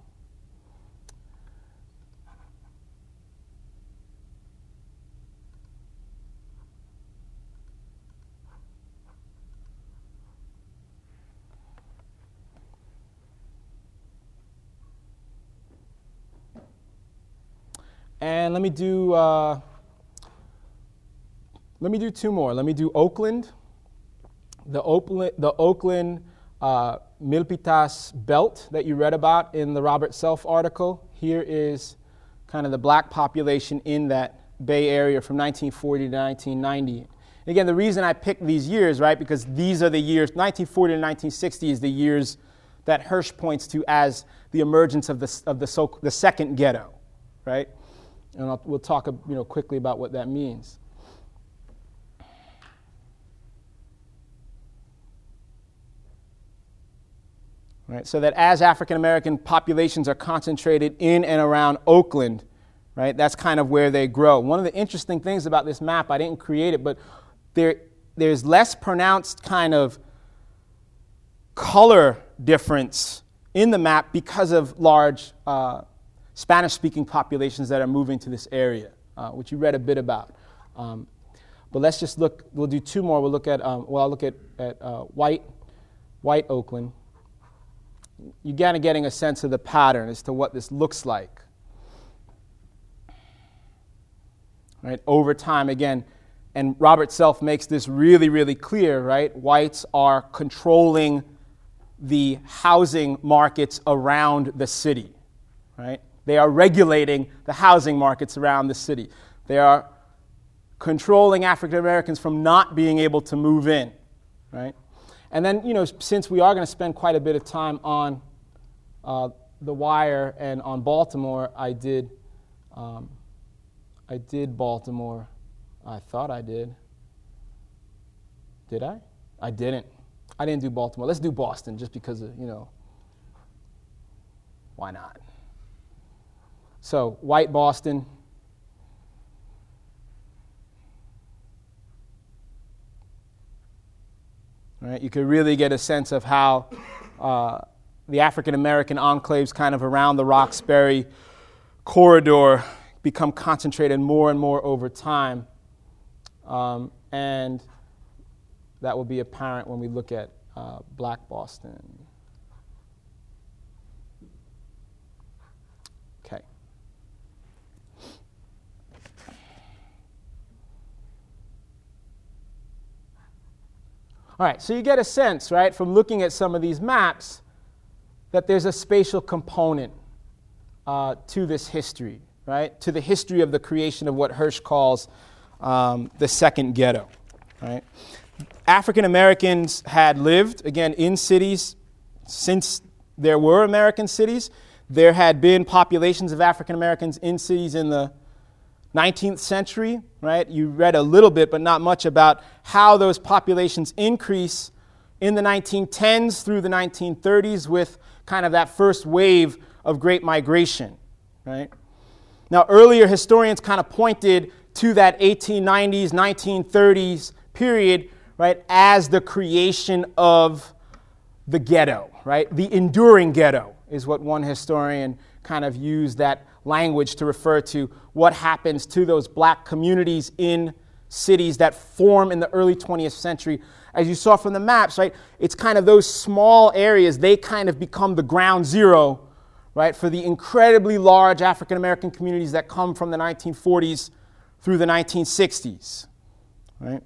And let me do uh, let me do two more. Let me do Oakland, the Oakland, the Oakland uh, Milpitas belt that you read about in the Robert Self article. Here is kind of the black population in that Bay Area from nineteen forty to nineteen ninety. Again, the reason I picked these years, right, because these are the years, nineteen forty to nineteen sixty is the years that Hirsch points to as the emergence of the of the, so, the second ghetto, right? And I'll, we'll talk, you know, quickly about what that means. Right, so that as African American populations are concentrated in and around Oakland, right, that's kind of where they grow. One of the interesting things about this map, I didn't create it, but there there's less pronounced kind of color difference in the map because of large uh, Spanish-speaking populations that are moving to this area, uh, which you read a bit about. Um, but let's just look, we'll do two more. We'll look at, um, well, I'll look at, at uh, white, white Oakland. You're kind of getting a sense of the pattern as to what this looks like. Right, over time, again, and Robert Self makes this really, really clear, right? Whites are controlling the housing markets around the city, right? They are regulating the housing markets around the city. They are controlling African Americans from not being able to move in, right? And then, you know, since we are going to spend quite a bit of time on uh, The Wire and on Baltimore, I did, um, I did Baltimore. I thought I did. Did I? I didn't. I didn't do Baltimore. Let's do Boston, just because of, you know, why not? So, white Boston. Right, you could really get a sense of how uh, the African-American enclaves kind of around the Roxbury corridor become concentrated more and more over time. Um, and that will be apparent when we look at uh, black Boston. Okay. All right, so you get a sense, right, from looking at some of these maps that there's a spatial component uh, to this history, right, to the history of the creation of what Hirsch calls um, the second ghetto, right? African Americans had lived, again, in cities since there were American cities. There had been populations of African Americans in cities in the nineteenth century, right? You read a little bit, but not much, about how those populations increase in the nineteen tens through the nineteen thirties with kind of that first wave of great migration, right? Now, earlier historians kind of pointed to that eighteen nineties, nineteen thirties period, right, as the creation of the ghetto, right? The enduring ghetto is what one historian kind of used that language to refer to what happens to those black communities in cities that form in the early twentieth century. As you saw from the maps, right, it's kind of those small areas, they kind of become the ground zero, right, for the incredibly large African American communities that come from the nineteen forties through the nineteen sixties, right?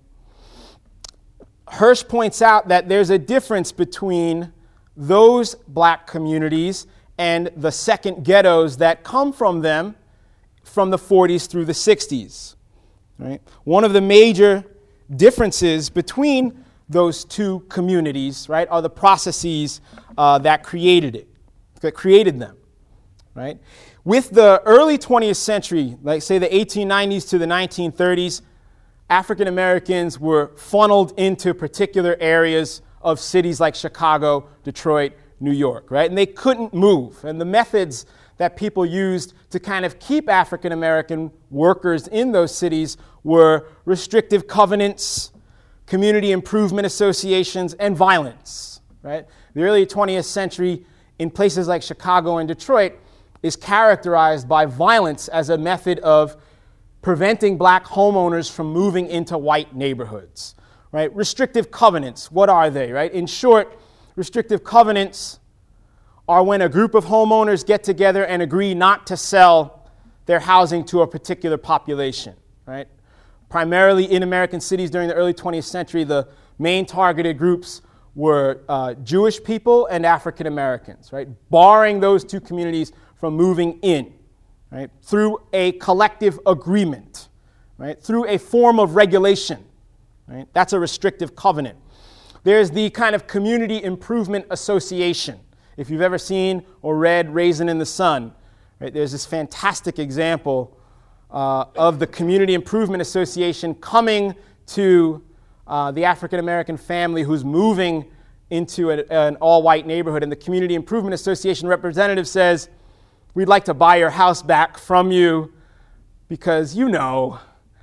Hirsch points out that there's a difference between those black communities and the second ghettos that come from them from the forties through the sixties, right? One of the major differences between those two communities, right, are the processes uh, that created it, that created them, right? With the early twentieth century, like say the eighteen nineties to the nineteen thirties, African Americans were funneled into particular areas of cities like Chicago, Detroit, New York, right? And they couldn't move. And the methods that people used to kind of keep African American workers in those cities were restrictive covenants, community improvement associations, and violence, right? The early twentieth century in places like Chicago and Detroit is characterized by violence as a method of preventing black homeowners from moving into white neighborhoods, right? Restrictive covenants, what are they, right? In short, restrictive covenants are when a group of homeowners get together and agree not to sell their housing to a particular population, right? Primarily in American cities during the early twentieth century, the main targeted groups were uh, Jewish people and African Americans, right? Barring those two communities from moving in, right? Through a collective agreement, right? Through a form of regulation, right? That's a restrictive covenant. There's the kind of Community Improvement Association. If you've ever seen or read Raisin in the Sun, right? There's this fantastic example uh, of the Community Improvement Association coming to uh, the African American family who's moving into a, an all-white neighborhood, and the Community Improvement Association representative says, "We'd like to buy your house back from you because, you know,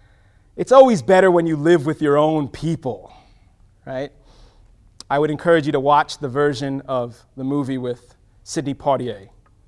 it's always better when you live with your own people," right? I would encourage you to watch the version of the movie with Sidney Poitier.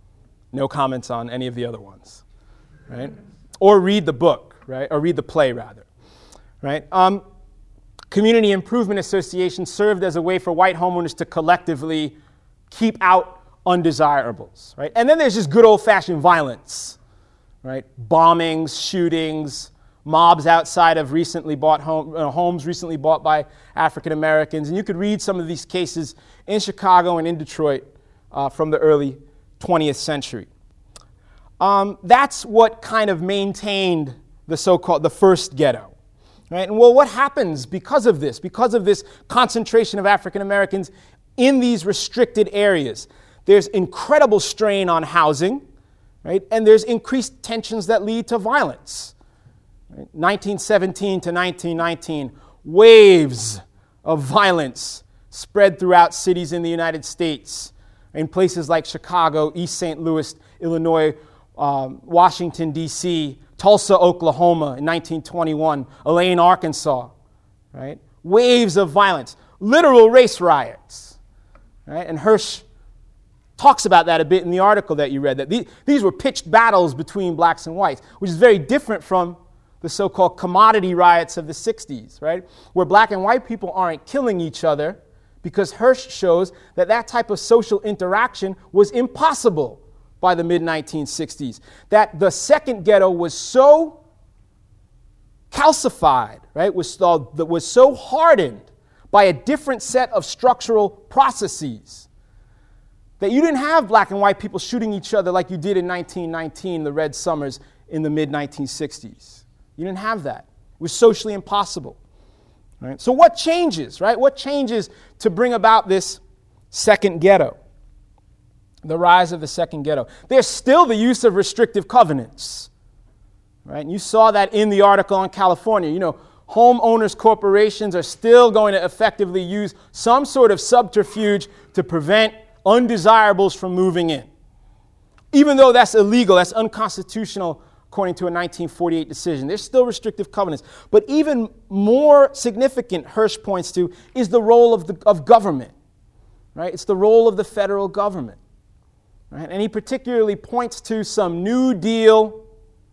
No comments on any of the other ones, right? Or read the book, right? Or read the play, rather, right? Um, Community Improvement Association served as a way for white homeowners to collectively keep out undesirables, right? And then there's just good old-fashioned violence, right? Bombings, shootings, mobs outside of recently bought home, uh, homes recently bought by African Americans. And you could read some of these cases in Chicago and in Detroit uh, from the early twentieth century. Um, that's what kind of maintained the so-called, the first ghetto, right? And well, what happens because of this, because of this concentration of African Americans in these restricted areas? There's incredible strain on housing, right? And there's increased tensions that lead to violence. Right? nineteen seventeen to nineteen nineteen, waves of violence spread throughout cities in the United States, in places like Chicago, East Saint Louis, Illinois, um, Washington, D C, Tulsa, Oklahoma in nineteen twenty-one, Elaine, Arkansas, right? Waves of violence, literal race riots, right? And Hirsch talks about that a bit in the article that you read, that these, these were pitched battles between blacks and whites, which is very different from the so-called commodity riots of the sixties, right? Where black and white people aren't killing each other, because Hirsch shows that that type of social interaction was impossible by the mid nineteen sixties. That the second ghetto was so calcified, right, was, uh, was so hardened by a different set of structural processes that you didn't have black and white people shooting each other like you did in nineteen nineteen, the Red Summers in the mid nineteen sixties. You didn't have that. It was socially impossible. Right? So what changes, right? What changes to bring about this second ghetto? the rise of the second ghetto. There's still the use of restrictive covenants, right? And you saw that in the article on California. You know, homeowners corporations are still going to effectively use some sort of subterfuge to prevent undesirables from moving in. Even though that's illegal, that's unconstitutional according to a nineteen forty-eight decision. There's still restrictive covenants. But even more significant, Hirsch points to, is the role of, the, of government, right? It's the role of the federal government, right? And he particularly points to some New Deal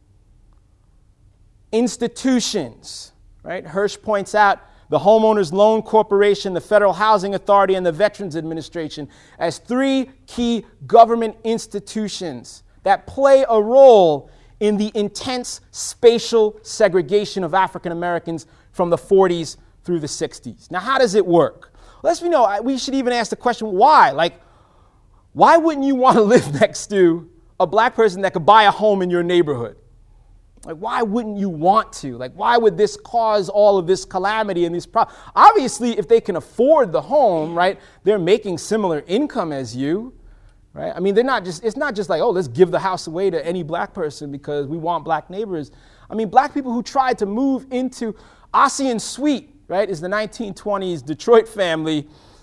institutions, right? Hirsch points out the Homeowners Loan Corporation, the Federal Housing Authority, and the Veterans Administration as three key government institutions that play a role in the intense spatial segregation of African Americans from the forties through the sixties. Now, how does it work? Let's we know, we should even ask the question, why? Like, why wouldn't you want to live next to a black person that could buy a home in your neighborhood? Like, why wouldn't you want to? Like, why would this cause all of this calamity and these problems? Obviously, if they can afford the home, right, they're making similar income as you, right? I mean, they're not just, it's not just like, oh, let's give the house away to any black person because we want black neighbors. I mean, black people who tried to move into Ossian Sweet, right, is the nineteen twenties Detroit family.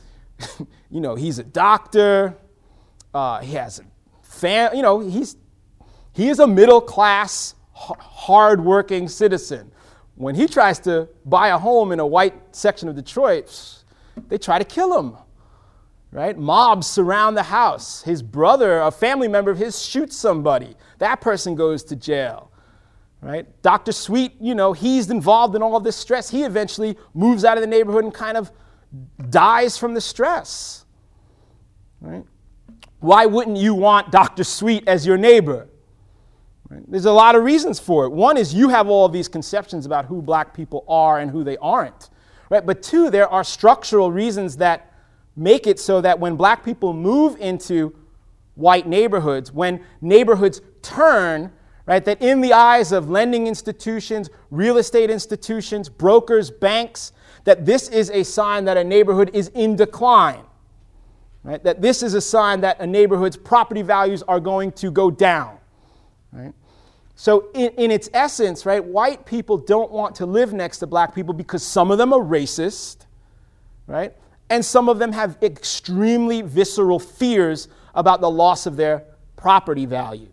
You know, he's a doctor. Uh, he has a fam, you know, he's, he is a middle class, hard-working citizen. When he tries to buy a home in a white section of Detroit, they try to kill him, right? Mobs surround the house. His brother, a family member of his, shoots somebody. That person goes to jail, right? Doctor Sweet, you know, he's involved in all this stress. He eventually moves out of the neighborhood and kind of dies from the stress, right? Why wouldn't you want Doctor Sweet as your neighbor? Right? There's a lot of reasons for it. One is you have all of these conceptions about who black people are and who they aren't. Right? But two, there are structural reasons that make it so that when black people move into white neighborhoods, when neighborhoods turn, right, that in the eyes of lending institutions, real estate institutions, brokers, banks, that this is a sign that a neighborhood is in decline. Right? That this is a sign that a neighborhood's property values are going to go down. Right? So in, in its essence, right, white people don't want to live next to black people because some of them are racist, right? And some of them have extremely visceral fears about the loss of their property value.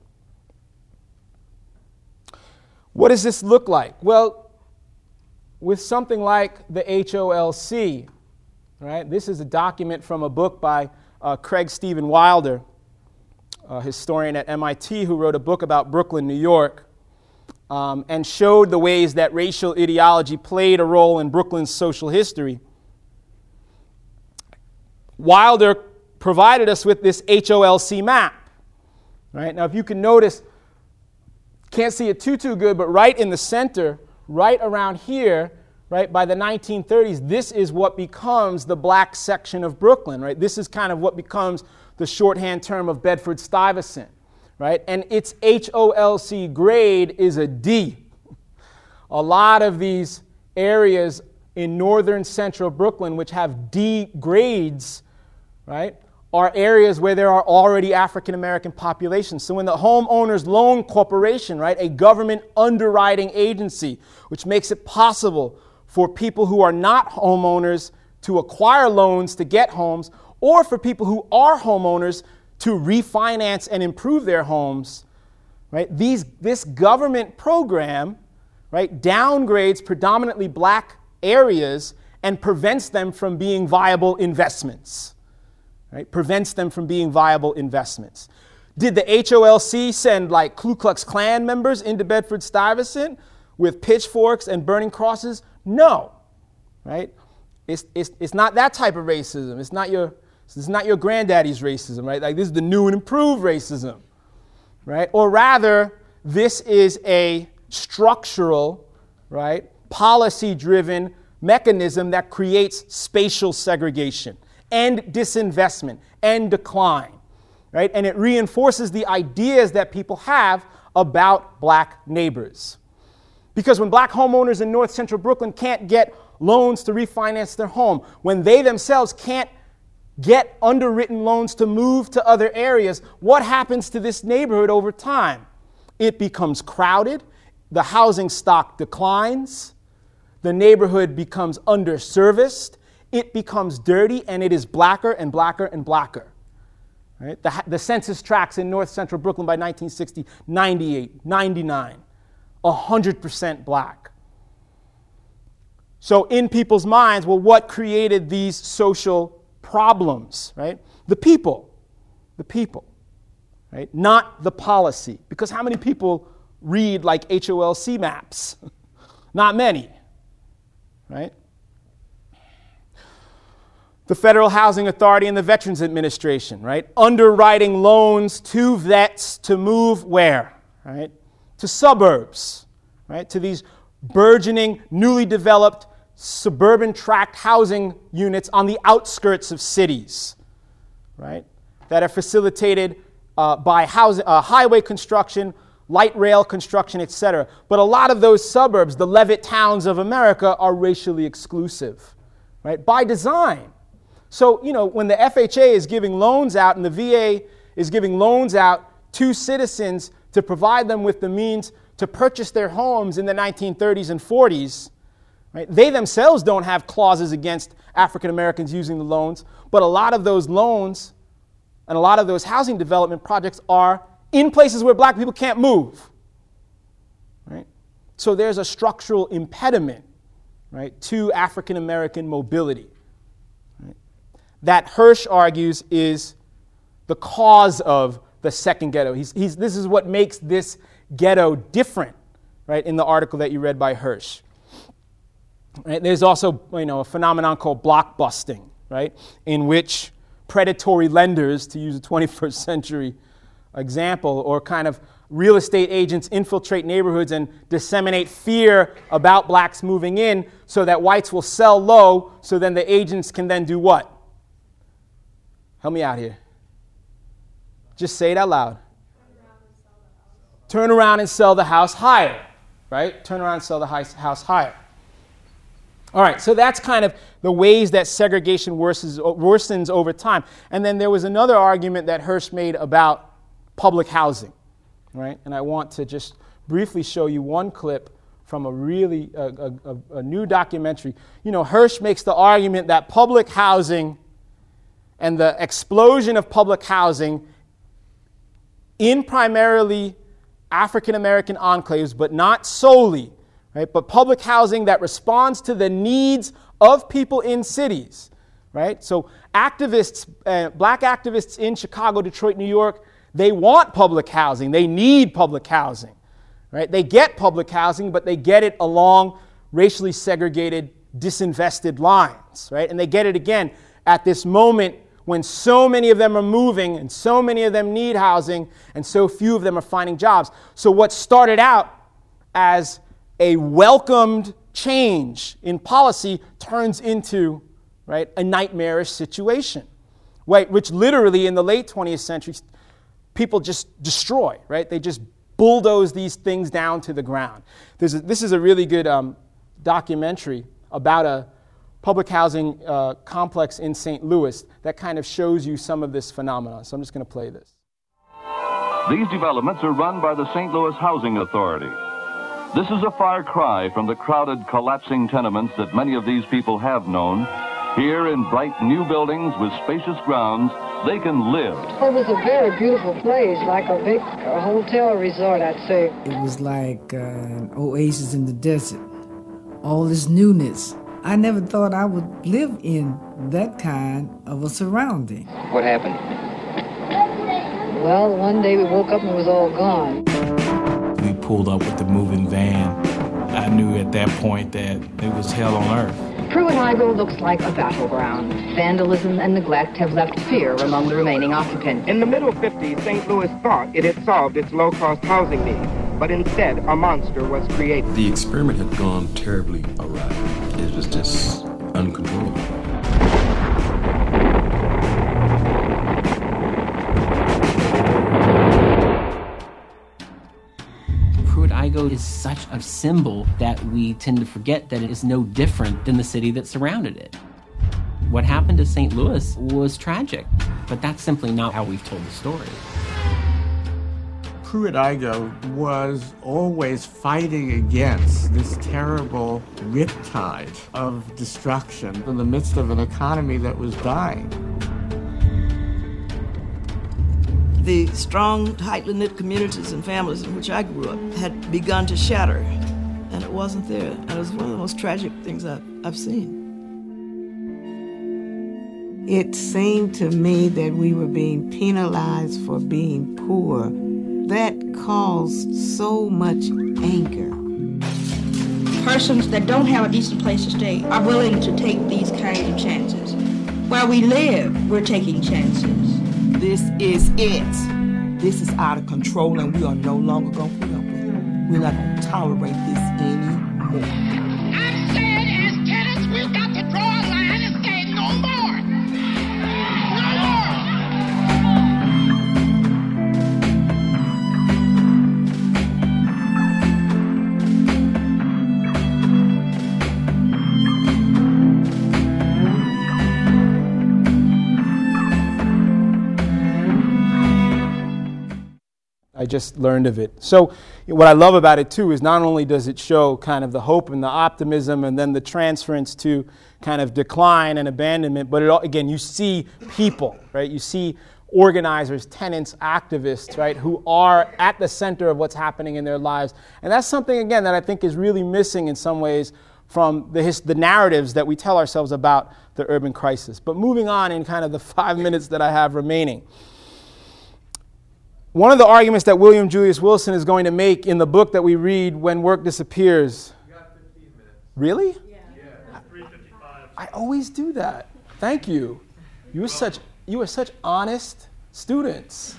What does this look like? Well, with something like the H O L C, right? This is a document from a book by uh, Craig Stephen Wilder, a historian at M I T who wrote a book about Brooklyn, New York, um, and showed the ways that racial ideology played a role in Brooklyn's social history. Wilder provided us with this H O L C map. Right? Now, if you can notice, can't see it too, too good, but right in the center, right around here, right, by the nineteen thirties, this is what becomes the black section of Brooklyn. Right? This is kind of what becomes the shorthand term of Bedford-Stuyvesant, right? And its H O L C grade is a D. A lot of these areas in northern central Brooklyn, which have D grades, right, are areas where there are already African-American populations. So when the Homeowners Loan Corporation, right, a government underwriting agency, which makes it possible for people who are not homeowners to acquire loans to get homes, or for people who are homeowners to refinance and improve their homes, right? These, this government program, right, downgrades predominantly black areas and prevents them from being viable investments, right? Prevents them from being viable investments. Did the H O L C send like Ku Klux Klan members into Bedford-Stuyvesant with pitchforks and burning crosses? No, right? It's, it's, it's not that type of racism. It's not your This is not your granddaddy's racism, right? Like, this is the new and improved racism, right? Or rather, this is a structural, right, policy-driven mechanism that creates spatial segregation and disinvestment and decline, right? And it reinforces the ideas that people have about black neighbors. Because when black homeowners in North Central Brooklyn can't get loans to refinance their home, when they themselves can't get underwritten loans to move to other areas, what happens to this neighborhood over time? It becomes crowded, the housing stock declines, the neighborhood becomes underserviced, it becomes dirty, and it is blacker and blacker and blacker. Right? The, the census tracts in north central Brooklyn by nineteen sixty, ninety-eight, ninety-nine, one hundred percent black. So in people's minds, well, what created these social problems, right? The people, the people, right? Not the policy. Because how many people read like H O L C maps? Not many, right? The Federal Housing Authority and the Veterans Administration, right? Underwriting loans to vets to move where, right? To suburbs, right? To these burgeoning, newly developed suburban tract housing units on the outskirts of cities, right? That are facilitated uh, by housing, uh, highway construction, light rail construction, et cetera. But a lot of those suburbs, the Levitt towns of America, are racially exclusive, right? By design. So, you know, when the F H A is giving loans out and the V A is giving loans out to citizens to provide them with the means to purchase their homes in the nineteen thirties and forties, right, they themselves don't have clauses against African Americans using the loans, but a lot of those loans and a lot of those housing development projects are in places where black people can't move. Right? So there's a structural impediment, right, to African American mobility. That Hirsch argues is the cause of the second ghetto. He's, he's, this is what makes this ghetto different, right, in the article that you read by Hirsch. Right? There's also, you know, a phenomenon called blockbusting, right, in which predatory lenders, to use a twenty-first century example, or kind of real estate agents infiltrate neighborhoods and disseminate fear about blacks moving in so that whites will sell low, so then the agents can then do what? Help me out here. Just say it out loud. Turn around and sell the house higher, right? Turn around and sell the house higher. All right, so that's kind of the ways that segregation worsens, worsens over time. And then there was another argument that Hirsch made about public housing, right? And I want to just briefly show you one clip from a really a, a, a new documentary. You know, Hirsch makes the argument that public housing and the explosion of public housing in primarily African American enclaves, but not solely, right? But public housing that responds to the needs of people in cities, right? So activists, uh, black activists in Chicago, Detroit, New York, they want public housing. They need public housing, right? They get public housing, but they get it along racially segregated, disinvested lines, right? And they get it again at this moment when so many of them are moving and so many of them need housing and so few of them are finding jobs. So what started out as a welcomed change in policy turns into, right, a nightmarish situation, right, which literally in the late twentieth century, people just destroy, right? They just bulldoze these things down to the ground. There's a, this is a really good um, documentary about a public housing uh, complex in Saint Louis that kind of shows you some of this phenomenon. So I'm just going to play this. These developments are run by the Saint Louis Housing Authority. This is a far cry from the crowded, collapsing tenements that many of these people have known. Here in bright new buildings with spacious grounds, they can live. It was a very beautiful place, like a big a hotel resort, I'd say. It was like uh, an oasis in the desert. All this newness. I never thought I would live in that kind of a surrounding. What happened? Well, one day we woke up and it was all gone. We pulled up with the moving van. I knew at that point that it was hell on earth. Pruitt-Igoe looks like a battleground. Vandalism and neglect have left fear among the remaining occupants. In the middle fifties, Saint Louis thought it had solved its low-cost housing needs, but instead a monster was created. The experiment had gone terribly awry. It was just uncontrollable. Pruitt-Igoe is such a symbol that we tend to forget that it is no different than the city that surrounded it. What happened to Saint Louis was tragic, but that's simply not how we've told the story. Pruitt-Igoe was always fighting against this terrible riptide of destruction in the midst of an economy that was dying. The strong, tightly knit communities and families in which I grew up had begun to shatter, and it wasn't there. And it was one of the most tragic things I've, I've seen. It seemed to me that we were being penalized for being poor. That caused so much anger. Persons that don't have a decent place to stay are willing to take these kinds of chances. Where we live, we're taking chances. This is it. This is out of control, and we are no longer going to put up with it. We're not going to tolerate this anymore. I'm saying as tenants, we've got to draw a line and say no more. No more. I just learned of it. So what I love about it, too, is not only does it show kind of the hope and the optimism and then the transference to kind of decline and abandonment, but it, again, you see people, right? You see organizers, tenants, activists, right, who are at the center of what's happening in their lives. And that's something, again, that I think is really missing in some ways from the, his, the narratives that we tell ourselves about the urban crisis. But moving on in kind of the five minutes that I have remaining. One of the arguments that William Julius Wilson is going to make in the book that we read, When Work Disappears. You got fifteen minutes. Really? Yeah. Yeah, three fifty-five. I always do that. Thank you. You are such you are such honest students.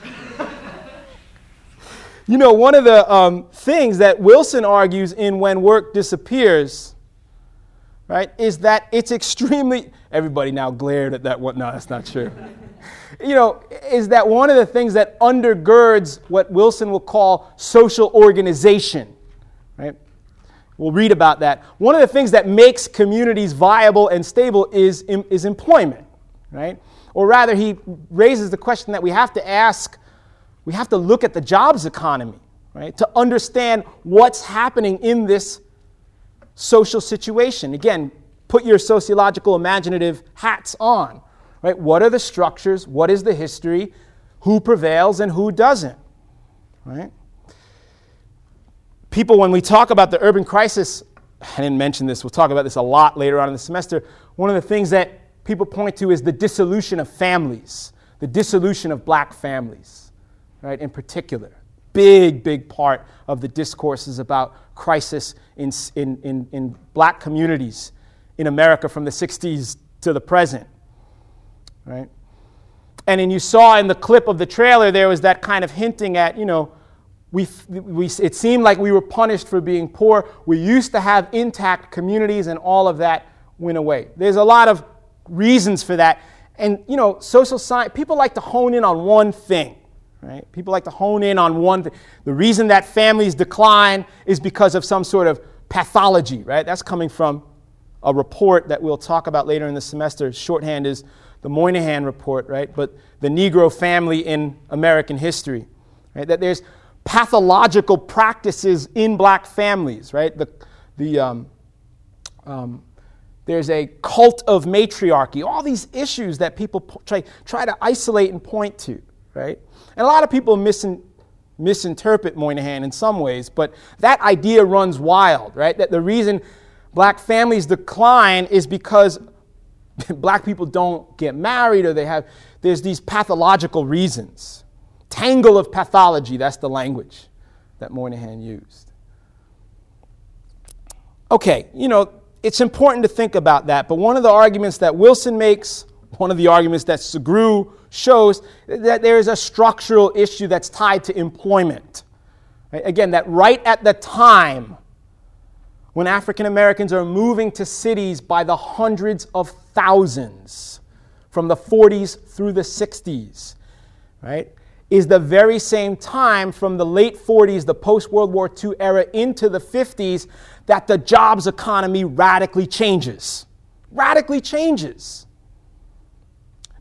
You know, one of the um, things that Wilson argues in When Work Disappears, right, is that it's extremely, everybody now glared at that one. No, that's not true. You know, is that one of the things that undergirds what Wilson will call social organization, right? We'll read about that. One of the things that makes communities viable and stable is, is employment, right? Or rather, he raises the question that we have to ask, we have to look at the jobs economy, right, to understand what's happening in this social situation. Again, put your sociological imaginative hats on. Right? What are the structures? What is the history? Who prevails and who doesn't? Right? People, when we talk about the urban crisis, I didn't mention this, we'll talk about this a lot later on in the semester. One of the things that people point to is the dissolution of families, the dissolution of black families, right? In particular. Big, big part of the discourse is about crisis in, in, in, in black communities in America from the sixties to the present. Right? And then you saw in the clip of the trailer, there was that kind of hinting at, you know, we, we, it seemed like we were punished for being poor. We used to have intact communities and all of that went away. There's a lot of reasons for that. And, you know, social science, people like to hone in on one thing, right? People like to hone in on one thing. The reason that families decline is because of some sort of pathology, right? That's coming from a report that we'll talk about later in the semester. Shorthand is the Moynihan Report, right? But the Negro family in American history, right? That there's pathological practices in black families, right? The, the, um, um, there's a cult of matriarchy, all these issues that people po- try, try to isolate and point to, right? And a lot of people misin- misinterpret Moynihan in some ways, but that idea runs wild, right? That the reason black families decline is because black people don't get married, or they have, there's these pathological reasons. Tangle of pathology, that's the language that Moynihan used. Okay, you know, it's important to think about that, but one of the arguments that Wilson makes, one of the arguments that Sugrue shows, that there is a structural issue that's tied to employment. Right? Again, that right at the time when African Americans are moving to cities by the hundreds of thousands from the forties through the sixties, right, is the very same time from the late forties, the post-World War Two era, into the fifties, that the jobs economy radically changes. Radically changes,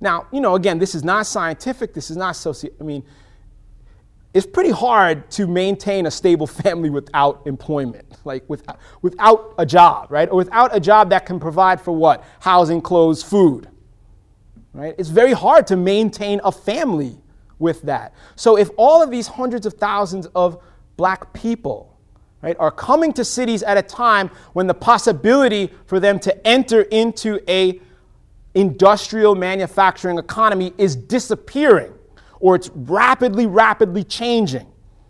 Now, you know, again, this is not scientific, this is not soci, I mean, it's pretty hard to maintain a stable family without employment, like without, without a job, right? Or without a job that can provide for what? Housing, clothes, food, right? It's very hard to maintain a family with that. So if all of these hundreds of thousands of black people, right, are coming to cities at a time when the possibility for them to enter into a industrial manufacturing economy is disappearing, or it's rapidly, rapidly changing,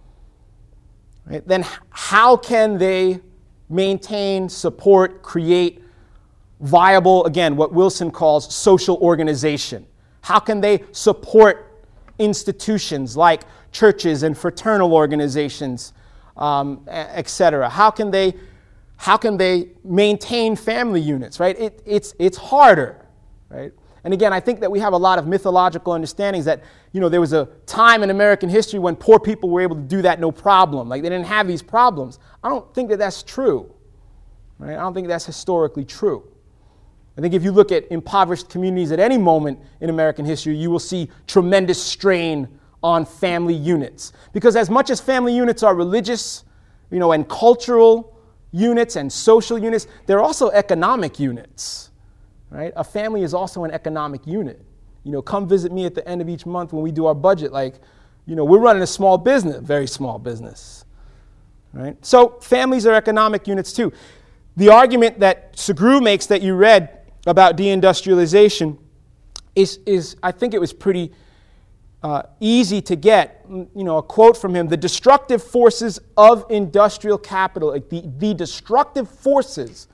right, then how can they maintain, support, create viable, again, what Wilson calls social organization? How can they support institutions like churches and fraternal organizations, um, et cetera? How can they, how can they maintain family units, right? It, it's, it's harder, right? And again, I think that we have a lot of mythological understandings that, you know, there was a time in American history when poor people were able to do that no problem. Like, they didn't have these problems. I don't think that that's true, right? I don't think that's historically true. I think if you look at impoverished communities at any moment in American history, you will see tremendous strain on family units. Because as much as family units are religious, you know, and cultural units and social units, they're also economic units. Right? A family is also an economic unit. You know, come visit me at the end of each month when we do our budget. Like, you know, we're running a small business, very small business. Right? So families are economic units too. The argument that Sugrue makes that you read about deindustrialization is, is I think it was pretty uh, easy to get. You know, a quote from him: "The destructive forces of industrial capital, like the, the destructive forces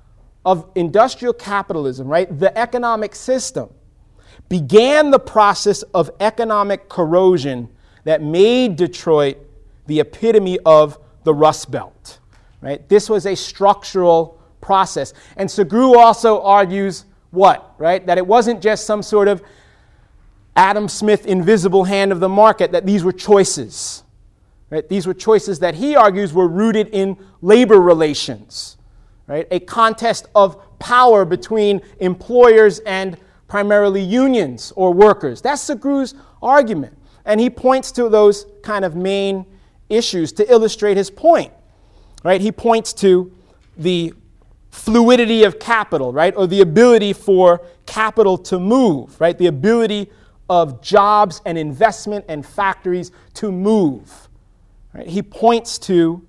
of industrial capitalism, right, the economic system, began the process of economic corrosion that made Detroit the epitome of the Rust Belt." Right? This was a structural process. And Sugrue also argues what? Right? That it wasn't just some sort of Adam Smith invisible hand of the market, that these were choices. Right? These were choices that he argues were rooted in labor relations. Right? A contest of power between employers and primarily unions or workers. That's Sugrue's argument. And he points to those kind of main issues to illustrate his point. Right? He points to the fluidity of capital, right? Or the ability for capital to move, right? The ability of jobs and investment and factories to move. Right? He points to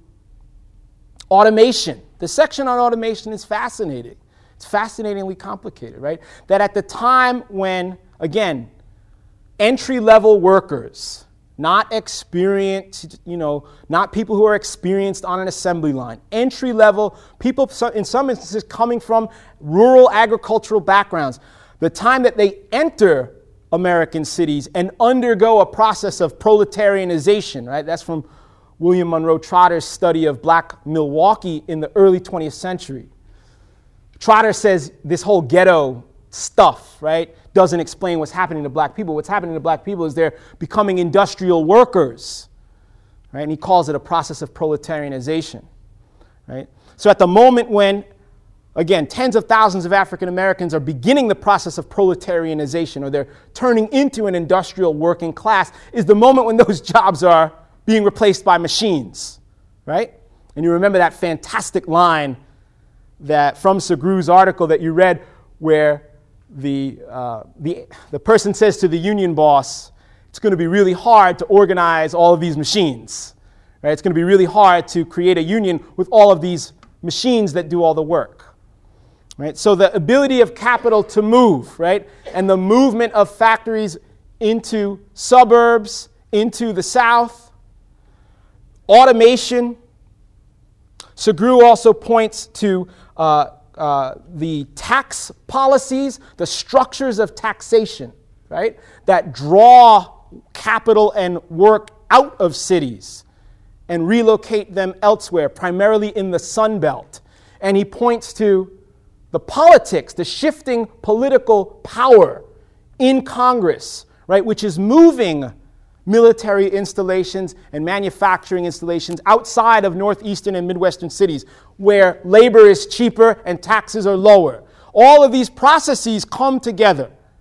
automation. The section on automation is fascinating. It's fascinatingly complicated, right? That at the time when, again, entry-level workers, not experienced, you know, not people who are experienced on an assembly line, entry-level people, in some instances coming from rural agricultural backgrounds, the time that they enter American cities and undergo a process of proletarianization, right? That's from William Monroe Trotter's study of black Milwaukee in the early twentieth century. Trotter says this whole ghetto stuff, right, doesn't explain what's happening to black people. What's happening to black people is they're becoming industrial workers, right? And he calls it a process of proletarianization, right? So at the moment when, again, tens of thousands of African Americans are beginning the process of proletarianization, or they're turning into an industrial working class, is the moment when those jobs are being replaced by machines, right? And you remember that fantastic line that from Sugrue's article that you read, where the, uh, the, the person says to the union boss, it's going to be really hard to organize all of these machines, right? It's going to be really hard to create a union with all of these machines that do all the work, right? So the ability of capital to move, right? And the movement of factories into suburbs, into the South, automation. Sugrue also points to uh, uh, the tax policies, the structures of taxation, right, that draw capital and work out of cities and relocate them elsewhere, primarily in the Sun Belt. And he points to the politics, the shifting political power in Congress, right, which is moving military installations and manufacturing installations outside of northeastern and midwestern cities where labor is cheaper and taxes are lower. All of these processes come together,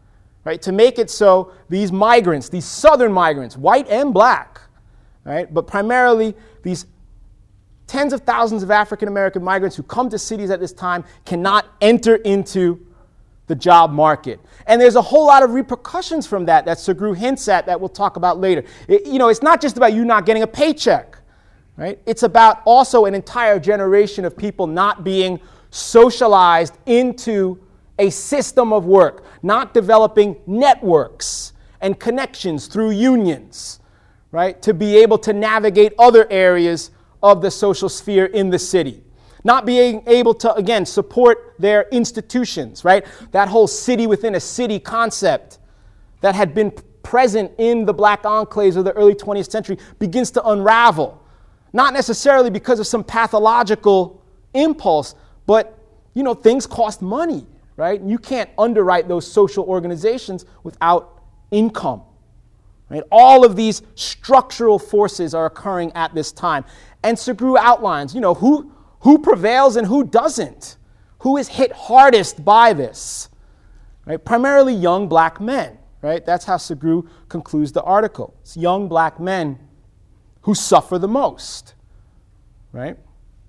right? To make it so these migrants, these southern migrants, white and black, right? But primarily these tens of thousands of African American migrants who come to cities at this time cannot enter into the job market. And there's a whole lot of repercussions from that that Sugrue hints at that we'll talk about later. It, you know, it's not just about you not getting a paycheck, right? It's about also an entire generation of people not being socialized into a system of work, not developing networks and connections through unions, right? To be able to navigate other areas of the social sphere in the city. Not being able to, again, support their institutions, right? That whole city within a city concept that had been present in the black enclaves of the early twentieth century begins to unravel. Not necessarily because of some pathological impulse, but, you know, things cost money, right? You can't underwrite those social organizations without income, right? All of these structural forces are occurring at this time. And Sugrue outlines, you know, who... Who prevails and who doesn't? Who is hit hardest by this? Right? Primarily young black men. Right? That's how Sugrue concludes the article. It's young black men who suffer the most. Right?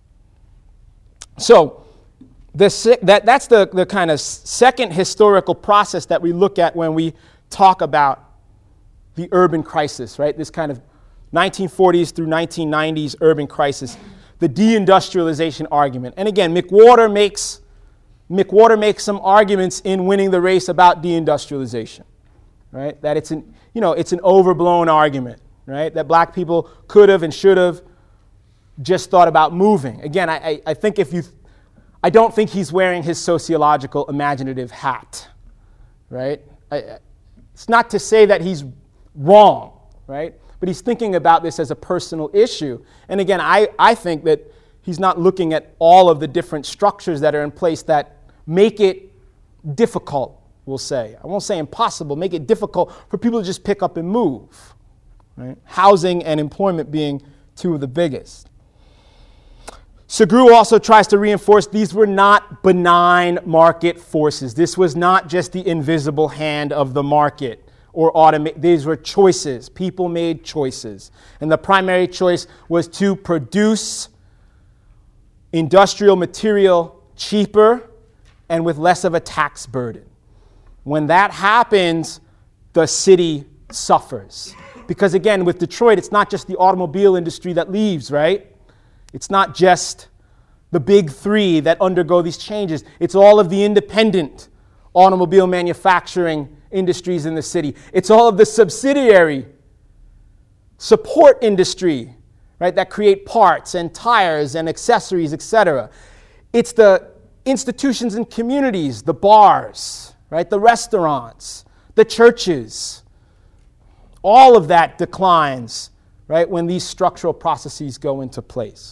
So the, that, that's the, the kind of second historical process that we look at when we talk about the urban crisis. Right? This kind of nineteen forties through nineteen nineties urban crisis. The deindustrialization argument. And again, McWhorter makes, McWhorter makes some arguments in Winning the Race about deindustrialization, right? That it's an, you know, it's an overblown argument, right? That black people could have and should have just thought about moving. Again, I, I, I think if you, I don't think he's wearing his sociological imaginative hat, right? I, it's not to say that he's wrong, right? But he's thinking about this as a personal issue. And again, I, I think that he's not looking at all of the different structures that are in place that make it difficult, we'll say. I won't say impossible, make it difficult for people to just pick up and move. Right? Housing and employment being two of the biggest. Sugrue also tries to reinforce these were not benign market forces. This was not just the invisible hand of the market. Or automate. These were choices. People made choices. And the primary choice was to produce industrial material cheaper and with less of a tax burden. When that happens, the city suffers. Because again, with Detroit, it's not just the automobile industry that leaves, right? It's not just the big three that undergo these changes. It's all of the independent automobile manufacturing industries in the city. It's all of the subsidiary support industry, right, that create parts and tires and accessories, et cetera. It's the institutions and communities, the bars, right, the restaurants, the churches. All of that declines, right, when these structural processes go into place.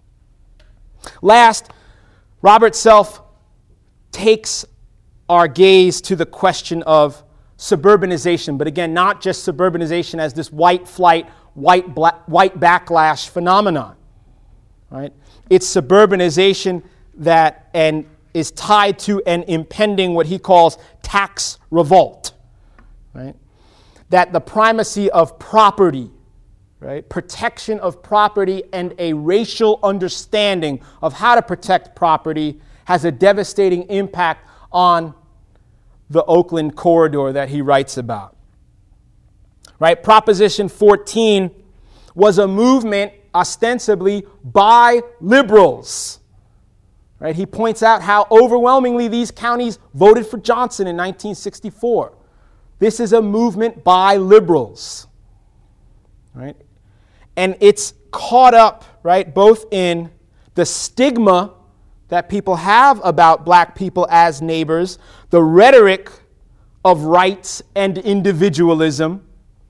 Last, Robert Self takes our gaze to the question of suburbanization, but again, not just suburbanization as this white flight, white black, white backlash phenomenon, right? It's suburbanization that and is tied to an impending what he calls tax revolt, right? That the primacy of property, right, protection of property and a racial understanding of how to protect property has a devastating impact on the Oakland corridor that he writes about. Right? Proposition fourteen was a movement ostensibly by liberals. Right? He points out how overwhelmingly these counties voted for Johnson in nineteen sixty-four. This is a movement by liberals. Right? And it's caught up, right, both in the stigma that people have about black people as neighbors, the rhetoric of rights and individualism,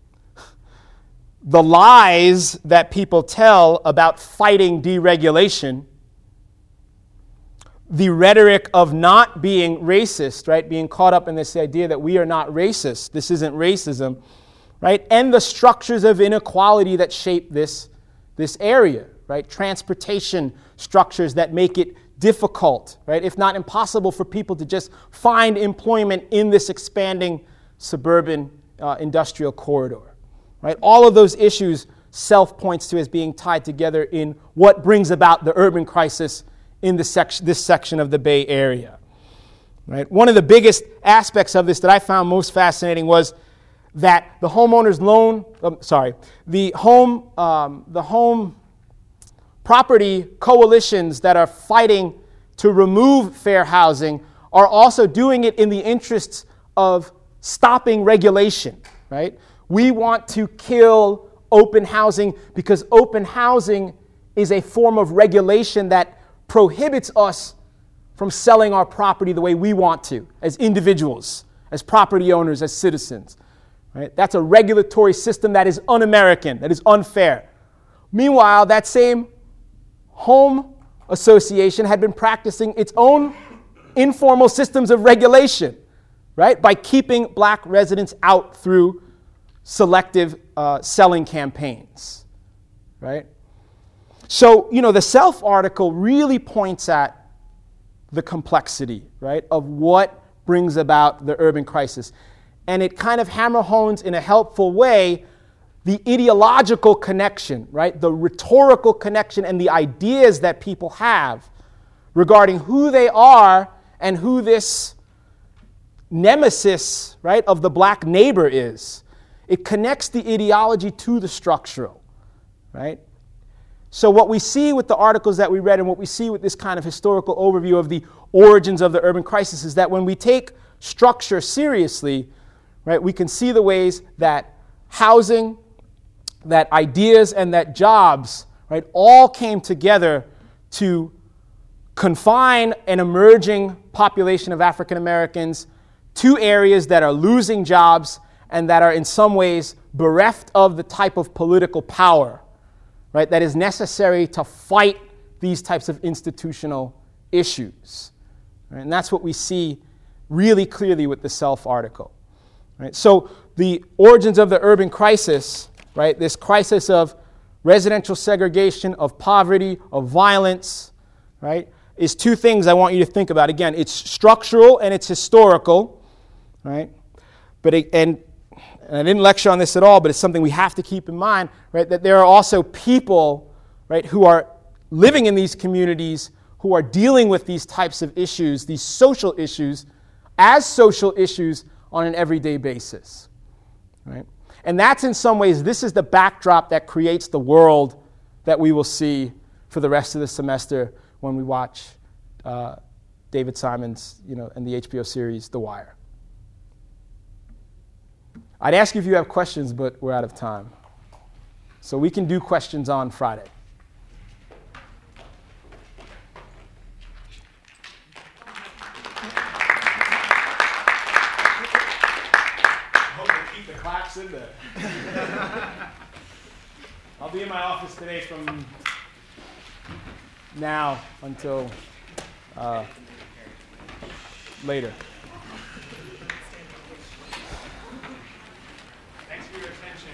the lies that people tell about fighting deregulation, the rhetoric of not being racist, right, being caught up in this idea that we are not racist, this isn't racism, right, and the structures of inequality that shape this, this area, right, transportation structures that make it difficult, right, if not impossible for people to just find employment in this expanding suburban uh, industrial corridor. Right? All of those issues Self points to as being tied together in what brings about the urban crisis in the sec- this section of the Bay Area. Right? One of the biggest aspects of this that I found most fascinating was that the homeowners loan, um, sorry, the home, um, the home property coalitions that are fighting to remove fair housing are also doing it in the interests of stopping regulation, right? We want to kill open housing because open housing is a form of regulation that prohibits us from selling our property the way we want to, as individuals, as property owners, as citizens. Right? That's a regulatory system that is un-American, that is unfair. Meanwhile, that same home association had been practicing its own informal systems of regulation, right, by keeping black residents out through selective uh, selling campaigns, right? So, you know, the Self article really points at the complexity, right, of what brings about the urban crisis. And it kind of hammer hones in a helpful way the ideological connection, right, the rhetorical connection and the ideas that people have regarding who they are and who this nemesis, right, of the black neighbor is. It connects the ideology to the structural, right? So what we see with the articles that we read and what we see with this kind of historical overview of the origins of the urban crisis is that when we take structure seriously, right, we can see the ways that housing, that ideas, and that jobs, right, all came together to confine an emerging population of African Americans to areas that are losing jobs and that are in some ways bereft of the type of political power, right, that is necessary to fight these types of institutional issues. Right? And that's what we see really clearly with the Self article. Right? So the origins of the urban crisis, right, this crisis of residential segregation, of poverty, of violence, right, is two things I want you to think about. Again, it's structural and it's historical, right? But it, and, and I didn't lecture on this at all, but it's something we have to keep in mind, right? That there are also people, right, who are living in these communities who are dealing with these types of issues, these social issues, as social issues on an everyday basis, right? And that's in some ways, this is the backdrop that creates the world that we will see for the rest of the semester when we watch uh, David Simon's, you know, and the H B O series The Wire. I'd ask you if you have questions, but we're out of time. So we can do questions on Friday. In there. I'll be in my office today from now until uh, later. Thanks for your attention.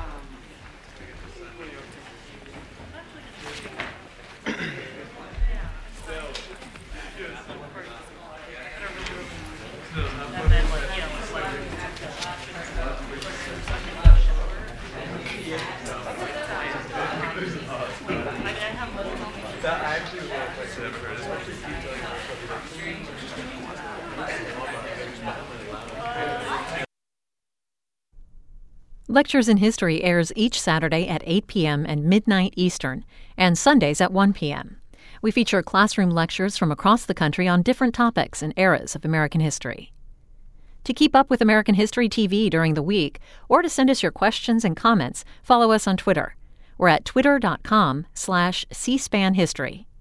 Lectures in History airs each Saturday at eight p.m. and midnight Eastern, and Sundays at one p.m. We feature classroom lectures from across the country on different topics and eras of American history. To keep up with American History T V during the week, or to send us your questions and comments, follow us on Twitter. We're at twitter.com slash C-SPAN History.